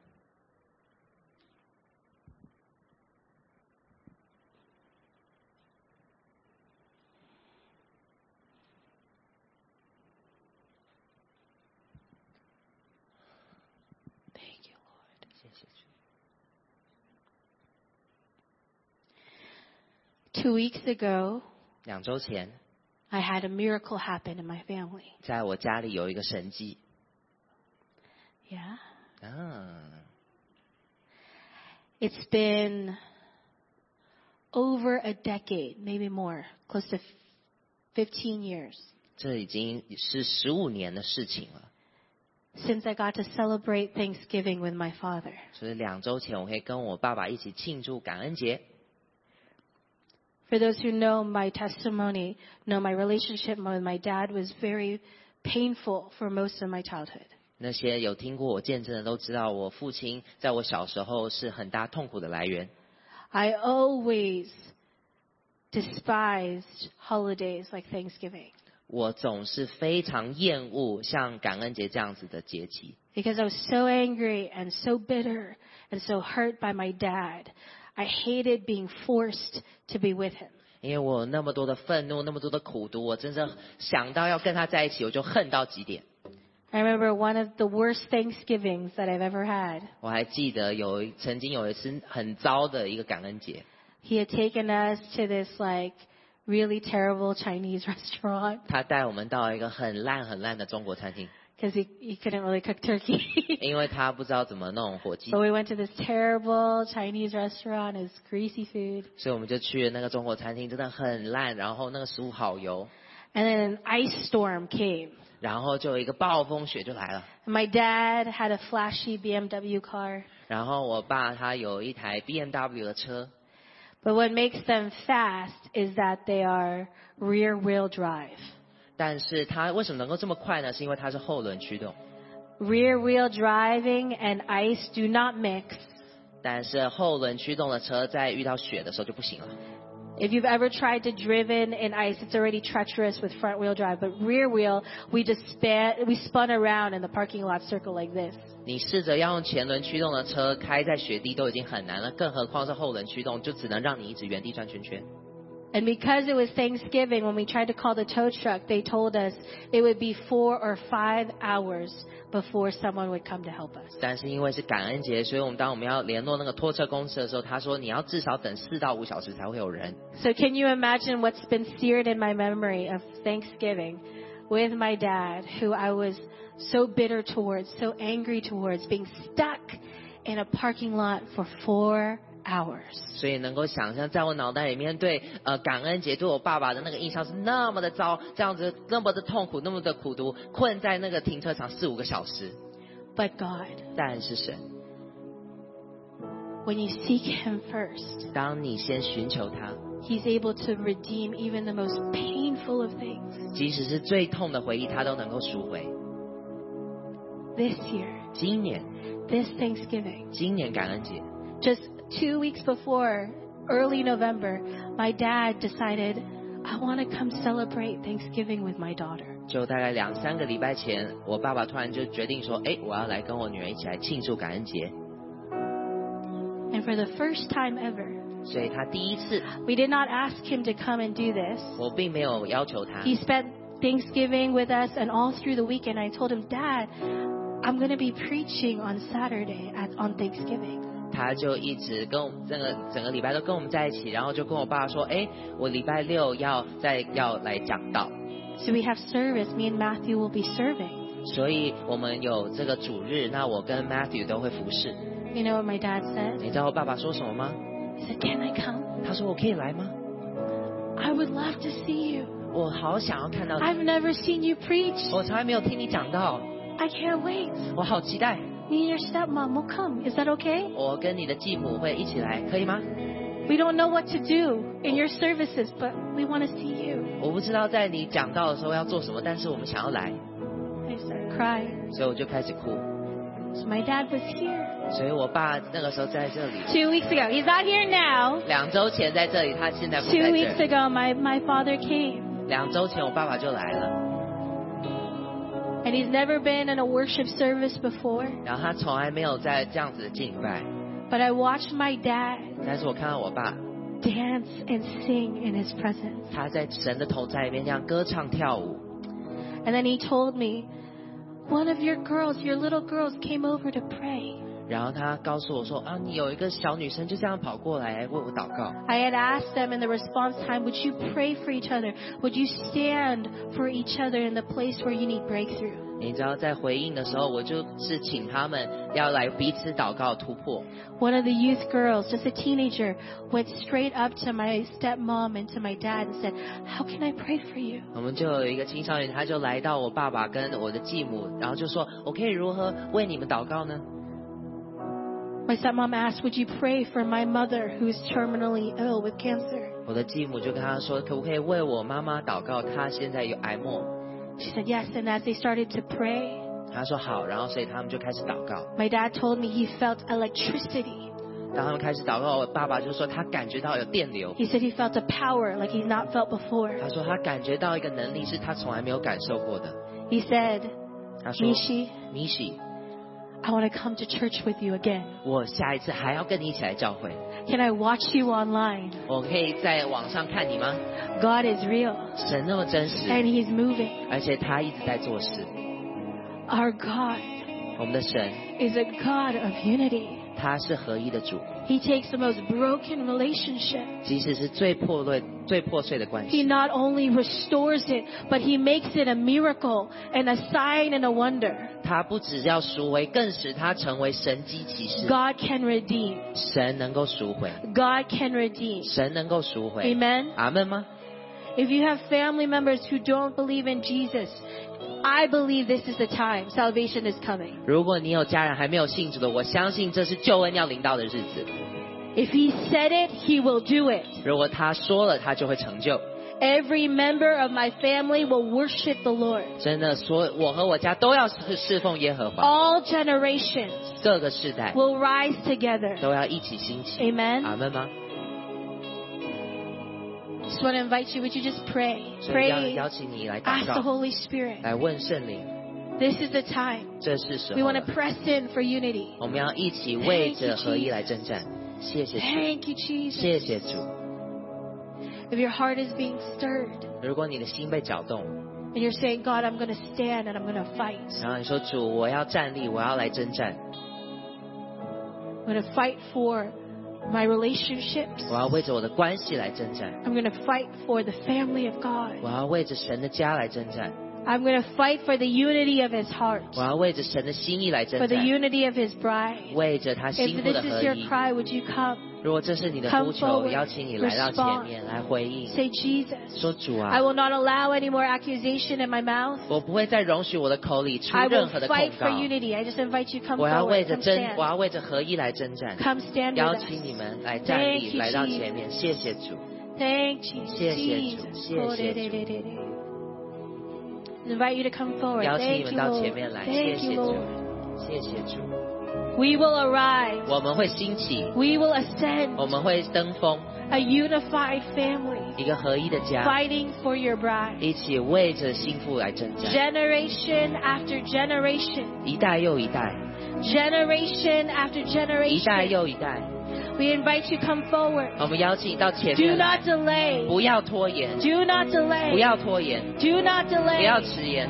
Speaker 1: Thank you, Lord.
Speaker 2: 谢谢主。
Speaker 1: 2 weeks ago,
Speaker 2: 2周前，
Speaker 1: I had a miracle happen in my family.
Speaker 2: 在我家里有一个神迹
Speaker 1: Yeah.
Speaker 2: 啊，
Speaker 1: It's been over a decade, maybe more, close to 15 years,
Speaker 2: 这已经是15年的事情了。
Speaker 1: since I got to celebrate Thanksgiving with my father.
Speaker 2: 所以2周前，我可以跟我爸爸一起庆祝感恩节。
Speaker 1: For those who know my testimony, know my relationship with my dad was very painful for most of my childhood.
Speaker 2: 那些有听过我见证的都知道，我父亲在我小时候是很大痛苦的来源。
Speaker 1: I always despised holidays like Thanksgiving
Speaker 2: 我总是非常厌恶像感恩节这样子的节气，
Speaker 1: because I was so angry and so bitter and so hurt by my dad. I hated being forced to be with him.
Speaker 2: 因为我有那么多的愤怒，那么多的苦毒，我真正想到要跟他在一起，我就恨到极点。
Speaker 1: I remember one of the worst Thanksgivings that I've ever had.
Speaker 2: 我还记得曾经有一次很糟的一个感恩节，
Speaker 1: He had taken us to this like really terrible Chinese restaurant
Speaker 2: 他带我们到一个很烂的中国餐厅，
Speaker 1: because he couldn't really cook turkey.
Speaker 2: 因为他不知道怎么弄火鸡
Speaker 1: So，we went to this terrible Chinese restaurant. It was greasy food.
Speaker 2: 所以我们就去了那个中国餐厅，真的很烂，然后那个食物好油，
Speaker 1: And then an ice storm came.
Speaker 2: 然后就有一个暴风雪就来了。
Speaker 1: And my dad had a flashy BMW car.
Speaker 2: 然后我爸他有一台 BMW 的车，
Speaker 1: But what makes them fast is that they are rear wheel drive.
Speaker 2: 但是他为什么能够这么快呢？是因为它是后轮驱动。
Speaker 1: Rear wheel driving and ice do not mix.
Speaker 2: 但是后轮驱动的车在遇到雪的时候就不行了。
Speaker 1: If you've ever tried to driven in ice, it's already treacherous with front wheel drive. But rear wheel, we spun around in the parking lot circle like this.
Speaker 2: 你试着要用前轮驱动的车开在雪地都已经很难了，更何况是后轮驱动，就只能让你一直原地转圈圈。
Speaker 1: And because it was Thanksgiving, when we tried to call the tow truck, they told us it would be 4 or 5 hours before someone would come to help us.
Speaker 2: 但是因为是感恩节，所以当我们要联络那个拖车公司的时候，他说你要至少等4到5小时才会有人。
Speaker 1: So can you imagine what's been seared in my memory of Thanksgiving with my dad, who I was so bitter towards, so angry towards, being stuck in a parking lot for 4 hours.
Speaker 2: 所以能够想象，在我脑袋里面对感恩节对我爸爸的那个印象是那么的糟，这样子那么的痛苦，那么的苦毒，困在那个停车场4、5个小时。
Speaker 1: But God,
Speaker 2: 但是神，
Speaker 1: when you seek Him first,
Speaker 2: 当你先寻求他，
Speaker 1: He's able to redeem even the most painful of things.
Speaker 2: 即使是最痛的回忆，他都能够赎回。
Speaker 1: This year,
Speaker 2: 今年
Speaker 1: this Thanksgiving,
Speaker 2: 今年感恩节，
Speaker 1: just 2 weeks before, early November, my dad decided, I want to come celebrate Thanksgiving with my daughter.
Speaker 2: 就大概2-3个礼拜前，我爸爸突然就决定说，我要来跟我女儿一起来庆祝感恩节。
Speaker 1: And for the first time ever,
Speaker 2: 所以他第一次
Speaker 1: we did not ask him to come and do this.
Speaker 2: 我并没有要求他。
Speaker 1: He spent Thanksgiving with us, and all through the weekend I told him, Dad, I'm going to be preaching on Saturday on Thanksgiving.
Speaker 2: 他就一直跟我们整个礼拜都跟我们在一起，然后就跟我爸说，我礼拜6要来讲道。
Speaker 1: So we have service. Me and Matthew will be serving.
Speaker 2: 所以我们有这个主日，那我跟 Matthew 都会服侍。
Speaker 1: You know what my dad said?
Speaker 2: 你知道我爸爸说什么吗？
Speaker 1: He said, Can I come?
Speaker 2: 他说我可以来吗？
Speaker 1: I would love to see you.
Speaker 2: 我好想要看到你。
Speaker 1: I've never seen you preach.
Speaker 2: 我从来没有听你讲道，
Speaker 1: I can't wait.
Speaker 2: 我好期待。
Speaker 1: Me and your stepmom will come. Is that okay?
Speaker 2: 我跟你的继母会一起来，可以吗？
Speaker 1: We don't know what to do in your services, but we want to see you.
Speaker 2: 我不知道在你讲道的时候要做什么，但是我们想要来，
Speaker 1: I started crying.
Speaker 2: 所以我就开始哭。
Speaker 1: So my dad was here.
Speaker 2: 所以我爸那个时候在这里。
Speaker 1: 2 weeks ago. He's not here now.
Speaker 2: 2周前在这里，他现在不在
Speaker 1: 2
Speaker 2: 这
Speaker 1: weeks
Speaker 2: 里。
Speaker 1: ago, my father came.
Speaker 2: 2周前我爸爸就来了，
Speaker 1: And he's never been in a worship service before.
Speaker 2: 然后他从来没有在这样子的敬拜，
Speaker 1: But I watched my dad
Speaker 2: 但是我看到我爸
Speaker 1: dance and sing in his presence.
Speaker 2: 他在神的同在里面这样歌唱跳舞。
Speaker 1: And then he told me, one of your girls, your little girls, came over to pray.
Speaker 2: 然后他告诉我说你有一个小女生就这样跑过来为我祷告。
Speaker 1: I had asked them in the response time, would you pray for each other? Would you stand for each other in the place where you need breakthrough?
Speaker 2: 你知道在回应的时候，我就是请他们要来彼此祷告突破。
Speaker 1: One of the youth girls, just a teenager, went straight up to my stepmom and to my dad and said, how can I pray for you?
Speaker 2: 我们就有一个青少年，他就来到我爸爸跟我的继母，然后就说我可以如何为你们祷告呢？
Speaker 1: My stepmom asked, would you pray for my mother who's terminally ill with cancer?
Speaker 2: 我的继母就跟他说，可不可以为我妈妈祷告？她现在有癌末。
Speaker 1: She said yes, and as they started to pray,
Speaker 2: 他说好，然后所以他们就开始祷告。
Speaker 1: my dad told me he felt electricity.
Speaker 2: 当他们开始祷告，我爸爸就说他感觉到有电流。
Speaker 1: He said he felt a power like he's not felt before.
Speaker 2: 他说他感觉到一个能力是他从来没有感受过的。
Speaker 1: He said,
Speaker 2: 他说
Speaker 1: Mishi,
Speaker 2: 米喜，
Speaker 1: I want to come to church with you again.
Speaker 2: 我下一次还要跟你一起来教会，
Speaker 1: Can I watch you online?
Speaker 2: 我可以在网上看你吗？
Speaker 1: God is real,
Speaker 2: 神那么真实，
Speaker 1: and he's moving.
Speaker 2: 而且他一直在做事。
Speaker 1: Our God
Speaker 2: 我们的神，
Speaker 1: is a God of unity.
Speaker 2: 他是合一的主，
Speaker 1: He takes the most broken relationship.
Speaker 2: 即使是最破碎的关
Speaker 1: He
Speaker 2: 系，
Speaker 1: not only restores it, but he makes it a miracle and a sign and a wonder.
Speaker 2: 他不只要赎回，更使他成为神迹奇事。
Speaker 1: God can redeem.
Speaker 2: 神能够赎回，
Speaker 1: God can redeem.
Speaker 2: 神能够赎回。
Speaker 1: Amen.
Speaker 2: 阿门吗？
Speaker 1: If you have family members who don't believe in Jesus, I believe this is the time salvation is coming.
Speaker 2: 如果你有家人还没有信主的，我相信这是救恩要临到的日子。
Speaker 1: If he said it, he will do it.
Speaker 2: 如果他说了，他就会成就。
Speaker 1: Every member of my family will worship the Lord.
Speaker 2: 真的，我和我家都要侍奉耶和华，
Speaker 1: All generations
Speaker 2: 各个世代
Speaker 1: will rise together.
Speaker 2: 都要一起兴起。
Speaker 1: Amen.
Speaker 2: 阿门吗？
Speaker 1: Just want to invite you, would you just pray?
Speaker 2: 所以要
Speaker 1: Pray.
Speaker 2: 邀请你来祷
Speaker 1: Ask the
Speaker 2: 告，
Speaker 1: Holy Spirit.
Speaker 2: 来问圣灵，
Speaker 1: This is the time.
Speaker 2: 这是时
Speaker 1: We
Speaker 2: 候
Speaker 1: want
Speaker 2: 了
Speaker 1: to。press in for unity.
Speaker 2: 我们要一起为着合一来征战。谢谢主，
Speaker 1: Thank you,
Speaker 2: 谢
Speaker 1: Jesus.
Speaker 2: 谢主。
Speaker 1: If your heart is being stirred
Speaker 2: 如果你的心被搅动，
Speaker 1: and you're saying, God, I'm going to stand and I'm going to fight.
Speaker 2: 然后你说主，我要站立，我要来征战，
Speaker 1: I'm going to fight for my relationships.
Speaker 2: 我要为着我的关系来征战，
Speaker 1: I'm going to fight for the family of God.
Speaker 2: 我要为着神的家来征战，
Speaker 1: I'm going to fight for the unity of his heart,
Speaker 2: 我要为着神的心意来征
Speaker 1: for the
Speaker 2: 战，
Speaker 1: unity of his bride.
Speaker 2: 为着他
Speaker 1: If
Speaker 2: 心腹的
Speaker 1: this
Speaker 2: 合
Speaker 1: is your
Speaker 2: 一。
Speaker 1: cry, would you come?
Speaker 2: 如果这是你的
Speaker 1: Come
Speaker 2: 呼求，
Speaker 1: forward,
Speaker 2: 邀请你来到前面来回应，
Speaker 1: Say, Jesus,
Speaker 2: 说主
Speaker 1: I
Speaker 2: 啊，
Speaker 1: will not allow any more accusation in my mouth.
Speaker 2: 我不会再容许我的口里出
Speaker 1: I
Speaker 2: 任
Speaker 1: will
Speaker 2: 何的控
Speaker 1: fight for
Speaker 2: 告，
Speaker 1: unity. I just invite you come
Speaker 2: 我要为
Speaker 1: forward.
Speaker 2: 着
Speaker 1: Come
Speaker 2: 我
Speaker 1: stand.
Speaker 2: 要为着合一来征战，
Speaker 1: Come stand
Speaker 2: 邀
Speaker 1: with
Speaker 2: 请你
Speaker 1: us.
Speaker 2: 们来站
Speaker 1: Thank
Speaker 2: 立，
Speaker 1: you,
Speaker 2: 来到
Speaker 1: Jesus.
Speaker 2: 前面，谢谢主。
Speaker 1: Thank you,
Speaker 2: 谢谢主，
Speaker 1: Jesus.
Speaker 2: 谢谢主。
Speaker 1: Invite you to come forward.
Speaker 2: 邀请你
Speaker 1: Thank
Speaker 2: 们
Speaker 1: you,
Speaker 2: 到
Speaker 1: Lord.
Speaker 2: 前面来，谢
Speaker 1: Thank
Speaker 2: 谢
Speaker 1: you,
Speaker 2: 主
Speaker 1: Lord.，
Speaker 2: 谢谢主。
Speaker 1: We will arise.
Speaker 2: 我们会兴起，
Speaker 1: We will ascend.
Speaker 2: 我们会登峰，
Speaker 1: A unified family
Speaker 2: 一个合一的家，
Speaker 1: fighting for your bride.
Speaker 2: 一起为着新妇来征战，
Speaker 1: Generation after generation.
Speaker 2: 一代又一代，
Speaker 1: Generation after
Speaker 2: 一代
Speaker 1: generation.
Speaker 2: 又一代。
Speaker 1: We invite you come forward.
Speaker 2: 我们邀请你到前
Speaker 1: Do
Speaker 2: 面来，
Speaker 1: not delay.
Speaker 2: 不要拖延，
Speaker 1: Do not
Speaker 2: 不
Speaker 1: delay.
Speaker 2: 要拖延，
Speaker 1: Do not
Speaker 2: 不要
Speaker 1: delay.
Speaker 2: 迟延。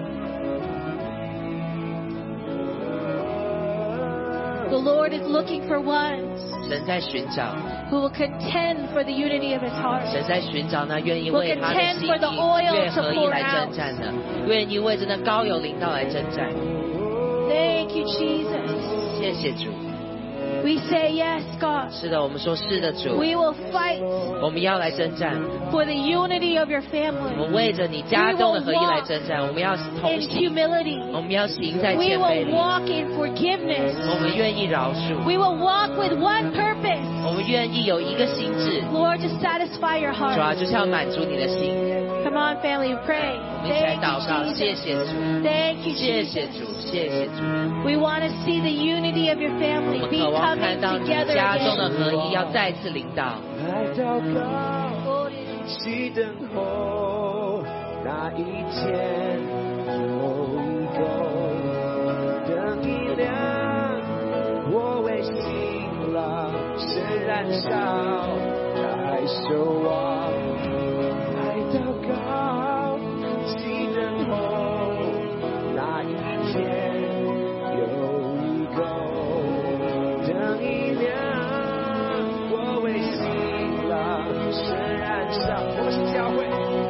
Speaker 1: The Lord is looking for ones
Speaker 2: 神在寻找，
Speaker 1: who will contend for the unity of His heart.
Speaker 2: 神在寻找那愿意为他的心意越合一来征战的，愿意为着那高油领导来征战。
Speaker 1: Thank you, Jesus.
Speaker 2: 谢谢主。
Speaker 1: We say yes, God.
Speaker 2: 是的，我们说是的，主，
Speaker 1: We will fight
Speaker 2: 我们要来征战，
Speaker 1: for the unity of your
Speaker 2: 我
Speaker 1: family
Speaker 2: 们为着你家中的合一来征战，我们要同
Speaker 1: in
Speaker 2: 行，
Speaker 1: humility.
Speaker 2: 我们要行在
Speaker 1: We
Speaker 2: 谦卑
Speaker 1: will
Speaker 2: 里，
Speaker 1: walk in forgiveness.
Speaker 2: 我们愿意饶恕，
Speaker 1: We will walk with one purpose.
Speaker 2: 我们愿意有一个心智，
Speaker 1: Lord, to satisfy your
Speaker 2: 主啊，
Speaker 1: heart.
Speaker 2: 就是要满足你的心。
Speaker 1: Come on, family, pray.
Speaker 2: 我们一起来
Speaker 1: Thank
Speaker 2: 祷告，
Speaker 1: you,
Speaker 2: 谢
Speaker 1: Jesus.
Speaker 2: 谢主，
Speaker 1: Thank you,
Speaker 2: 谢谢
Speaker 1: Jesus.
Speaker 2: 主，谢谢主。
Speaker 1: We want to see the unity of your
Speaker 2: 我
Speaker 1: family
Speaker 2: 们
Speaker 1: be
Speaker 2: 渴望
Speaker 1: coming
Speaker 2: 看到你
Speaker 1: together
Speaker 2: 家中的
Speaker 1: again.
Speaker 2: 合一要再次领导。
Speaker 3: 来祷告，去等候那一天能够灯一亮，我为新郎神燃烧，来守望。来祷告，去等候那一天有够灯一亮，我为新郎神燃烧。我们是教会，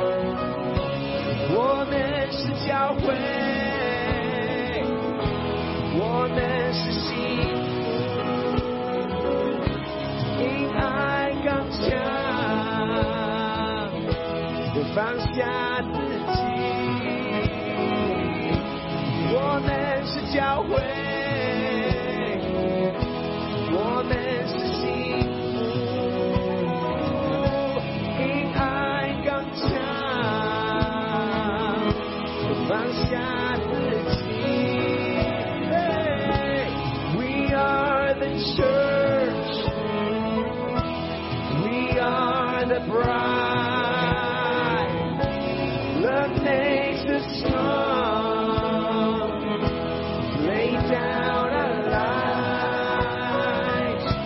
Speaker 3: 我们是教会，我们是信，因爱刚强，不放下自己。我们是教会，我们是信，因爱刚强，不放下自己。We are the church, we are the bride. Love makes us strong. Lay down our lives.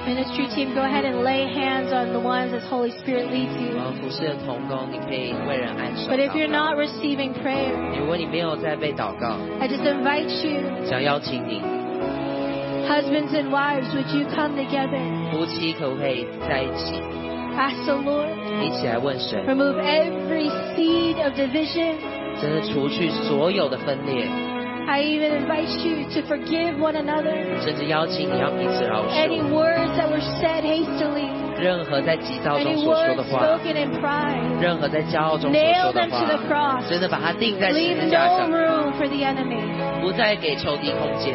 Speaker 1: Ministry team, go ahead and lay hands on the ones as Holy Spirit leads you.
Speaker 2: 服侍的同工，你可以为人按手
Speaker 1: But if
Speaker 2: 祷
Speaker 1: you're
Speaker 2: 告。
Speaker 1: not receiving prayer,
Speaker 2: 如果你没有在被祷告，
Speaker 1: I just invite you,
Speaker 2: 想邀请你，
Speaker 1: husbands and wives, would you come together?
Speaker 2: 夫妻可不可以在一起，
Speaker 1: Ask the Lord,
Speaker 2: 一起来问神，
Speaker 1: remove every seed of division.
Speaker 2: 真的除去所有的分裂，
Speaker 1: I even invite you to forgive one another.
Speaker 2: 甚至邀请你要彼此饶
Speaker 1: Any
Speaker 2: 恕。
Speaker 1: words that were said hastily,
Speaker 2: 任何在急躁中
Speaker 1: any
Speaker 2: 所说的
Speaker 1: words
Speaker 2: 话，
Speaker 1: spoken in pride,
Speaker 2: 任何在骄傲中所
Speaker 1: nail
Speaker 2: 说的
Speaker 1: them to
Speaker 2: 话
Speaker 1: the，cross.
Speaker 2: 真的把它钉在十
Speaker 1: Leave
Speaker 2: 字架
Speaker 1: no
Speaker 2: 上，
Speaker 1: room for the enemy.
Speaker 2: 不再给仇敌空间。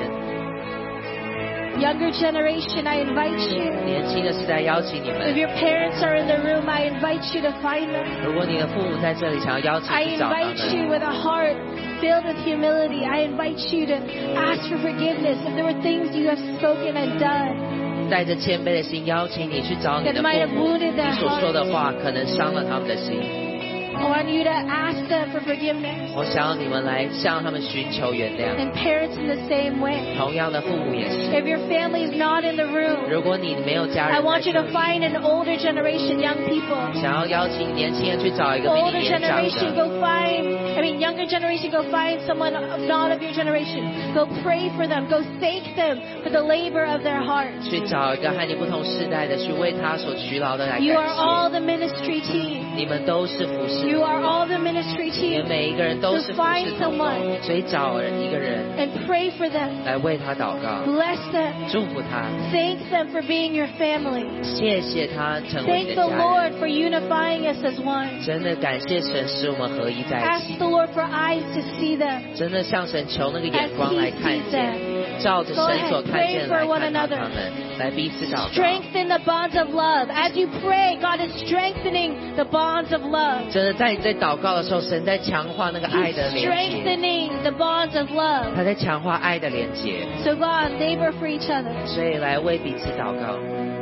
Speaker 1: Younger generation, I invite you.
Speaker 2: 年轻的时代邀请你
Speaker 1: If
Speaker 2: 们，
Speaker 1: your parents are in the room, I invite you to find them.
Speaker 2: 如果你的父母在这里，想要邀请
Speaker 1: I
Speaker 2: 去找他
Speaker 1: invite you
Speaker 2: 们，
Speaker 1: with a heart filled with humility. I invite you to ask for forgiveness if there were things you have spoken and done
Speaker 2: 带着谦卑的心邀请你去找你
Speaker 1: that
Speaker 2: 的
Speaker 1: might
Speaker 2: 父
Speaker 1: have
Speaker 2: 母，
Speaker 1: wounded
Speaker 2: 你
Speaker 1: their
Speaker 2: 所说的
Speaker 1: heart.
Speaker 2: 话可能伤了他们的心。
Speaker 1: I want you to ask them for forgiveness.
Speaker 2: 我想要你们来向他们寻求原谅。
Speaker 1: And parents in the same way.
Speaker 2: 同样的，父母也是。
Speaker 1: If your family is not in the room,
Speaker 2: 如果你没有家
Speaker 1: I
Speaker 2: 人在
Speaker 1: want you
Speaker 2: 这
Speaker 1: to
Speaker 2: 里，
Speaker 1: find an older generation, young people.
Speaker 2: 想要邀请年轻人去找一个
Speaker 1: The
Speaker 2: 比
Speaker 1: older
Speaker 2: 你年长
Speaker 1: generation,
Speaker 2: 的，
Speaker 1: go find, younger generation, go find someone not of your generation. Go pray for them. Go thank them for the labor of their heart.
Speaker 2: 去找一个和你不同世代的，去为他所劬劳的来感
Speaker 1: You are all
Speaker 2: 谢。
Speaker 1: the ministry team.
Speaker 2: 你们都是服侍
Speaker 1: You
Speaker 2: 的，
Speaker 1: are all the ministry
Speaker 2: 你们
Speaker 1: team.
Speaker 2: 每一个人都是
Speaker 1: So
Speaker 2: 服
Speaker 1: find
Speaker 2: 侍同工，
Speaker 1: someone
Speaker 2: 所以找一个人
Speaker 1: And pray for them.
Speaker 2: 来为他祷告，
Speaker 1: Bless them.
Speaker 2: 祝福他，
Speaker 1: Thank them for being your family.
Speaker 2: 谢谢他成为你
Speaker 1: Thank
Speaker 2: 的
Speaker 1: the
Speaker 2: 家人。
Speaker 1: Lord for unifying us as one.
Speaker 2: 真的感谢神使我们合一在一
Speaker 1: Ask
Speaker 2: 起，
Speaker 1: the Lord for eyes to see them.
Speaker 2: 真的向神求那个
Speaker 1: As
Speaker 2: 眼光
Speaker 1: He
Speaker 2: 来看
Speaker 1: sees
Speaker 2: 见，
Speaker 1: them.
Speaker 2: 照着神所看见
Speaker 1: Go ahead, pray for
Speaker 2: 来
Speaker 1: one
Speaker 2: 看到
Speaker 1: another.
Speaker 2: 他们，来彼此祷告。
Speaker 1: Strengthen the bonds of love. As you pray, God is strengthening the bonds of love.
Speaker 2: 真的在你在祷告的时候，神在强化那个爱
Speaker 1: He's
Speaker 2: 的连接，
Speaker 1: strengthening the bonds of love.
Speaker 2: 他在强化爱的连接，
Speaker 1: So God, labor for each other.
Speaker 2: 所以来为彼此祷告。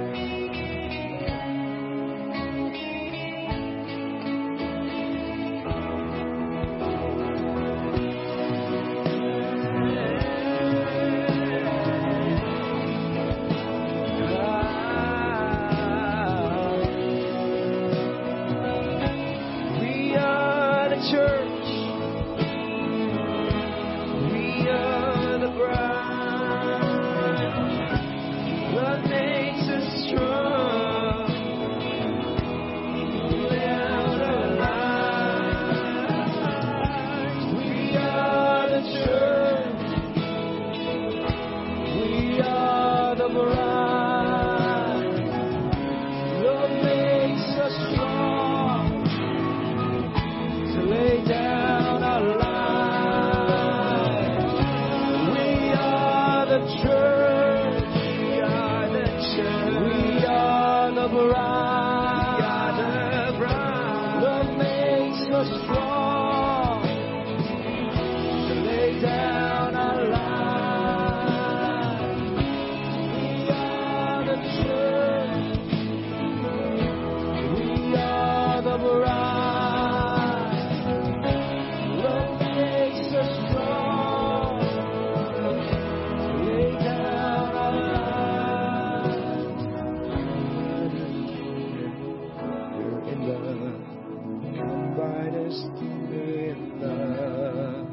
Speaker 3: We are the church. We are the bride. What makes us strong? Without our lives. We are the church. We are the bride. What makes us strong? To lay down our lives. We are the church. We are the church. We are the bride. We are the bride. What makes us strong? To lay down our lives. We are the church. We are the bride. What makes us strong? Lay down our lives. You're in the brightest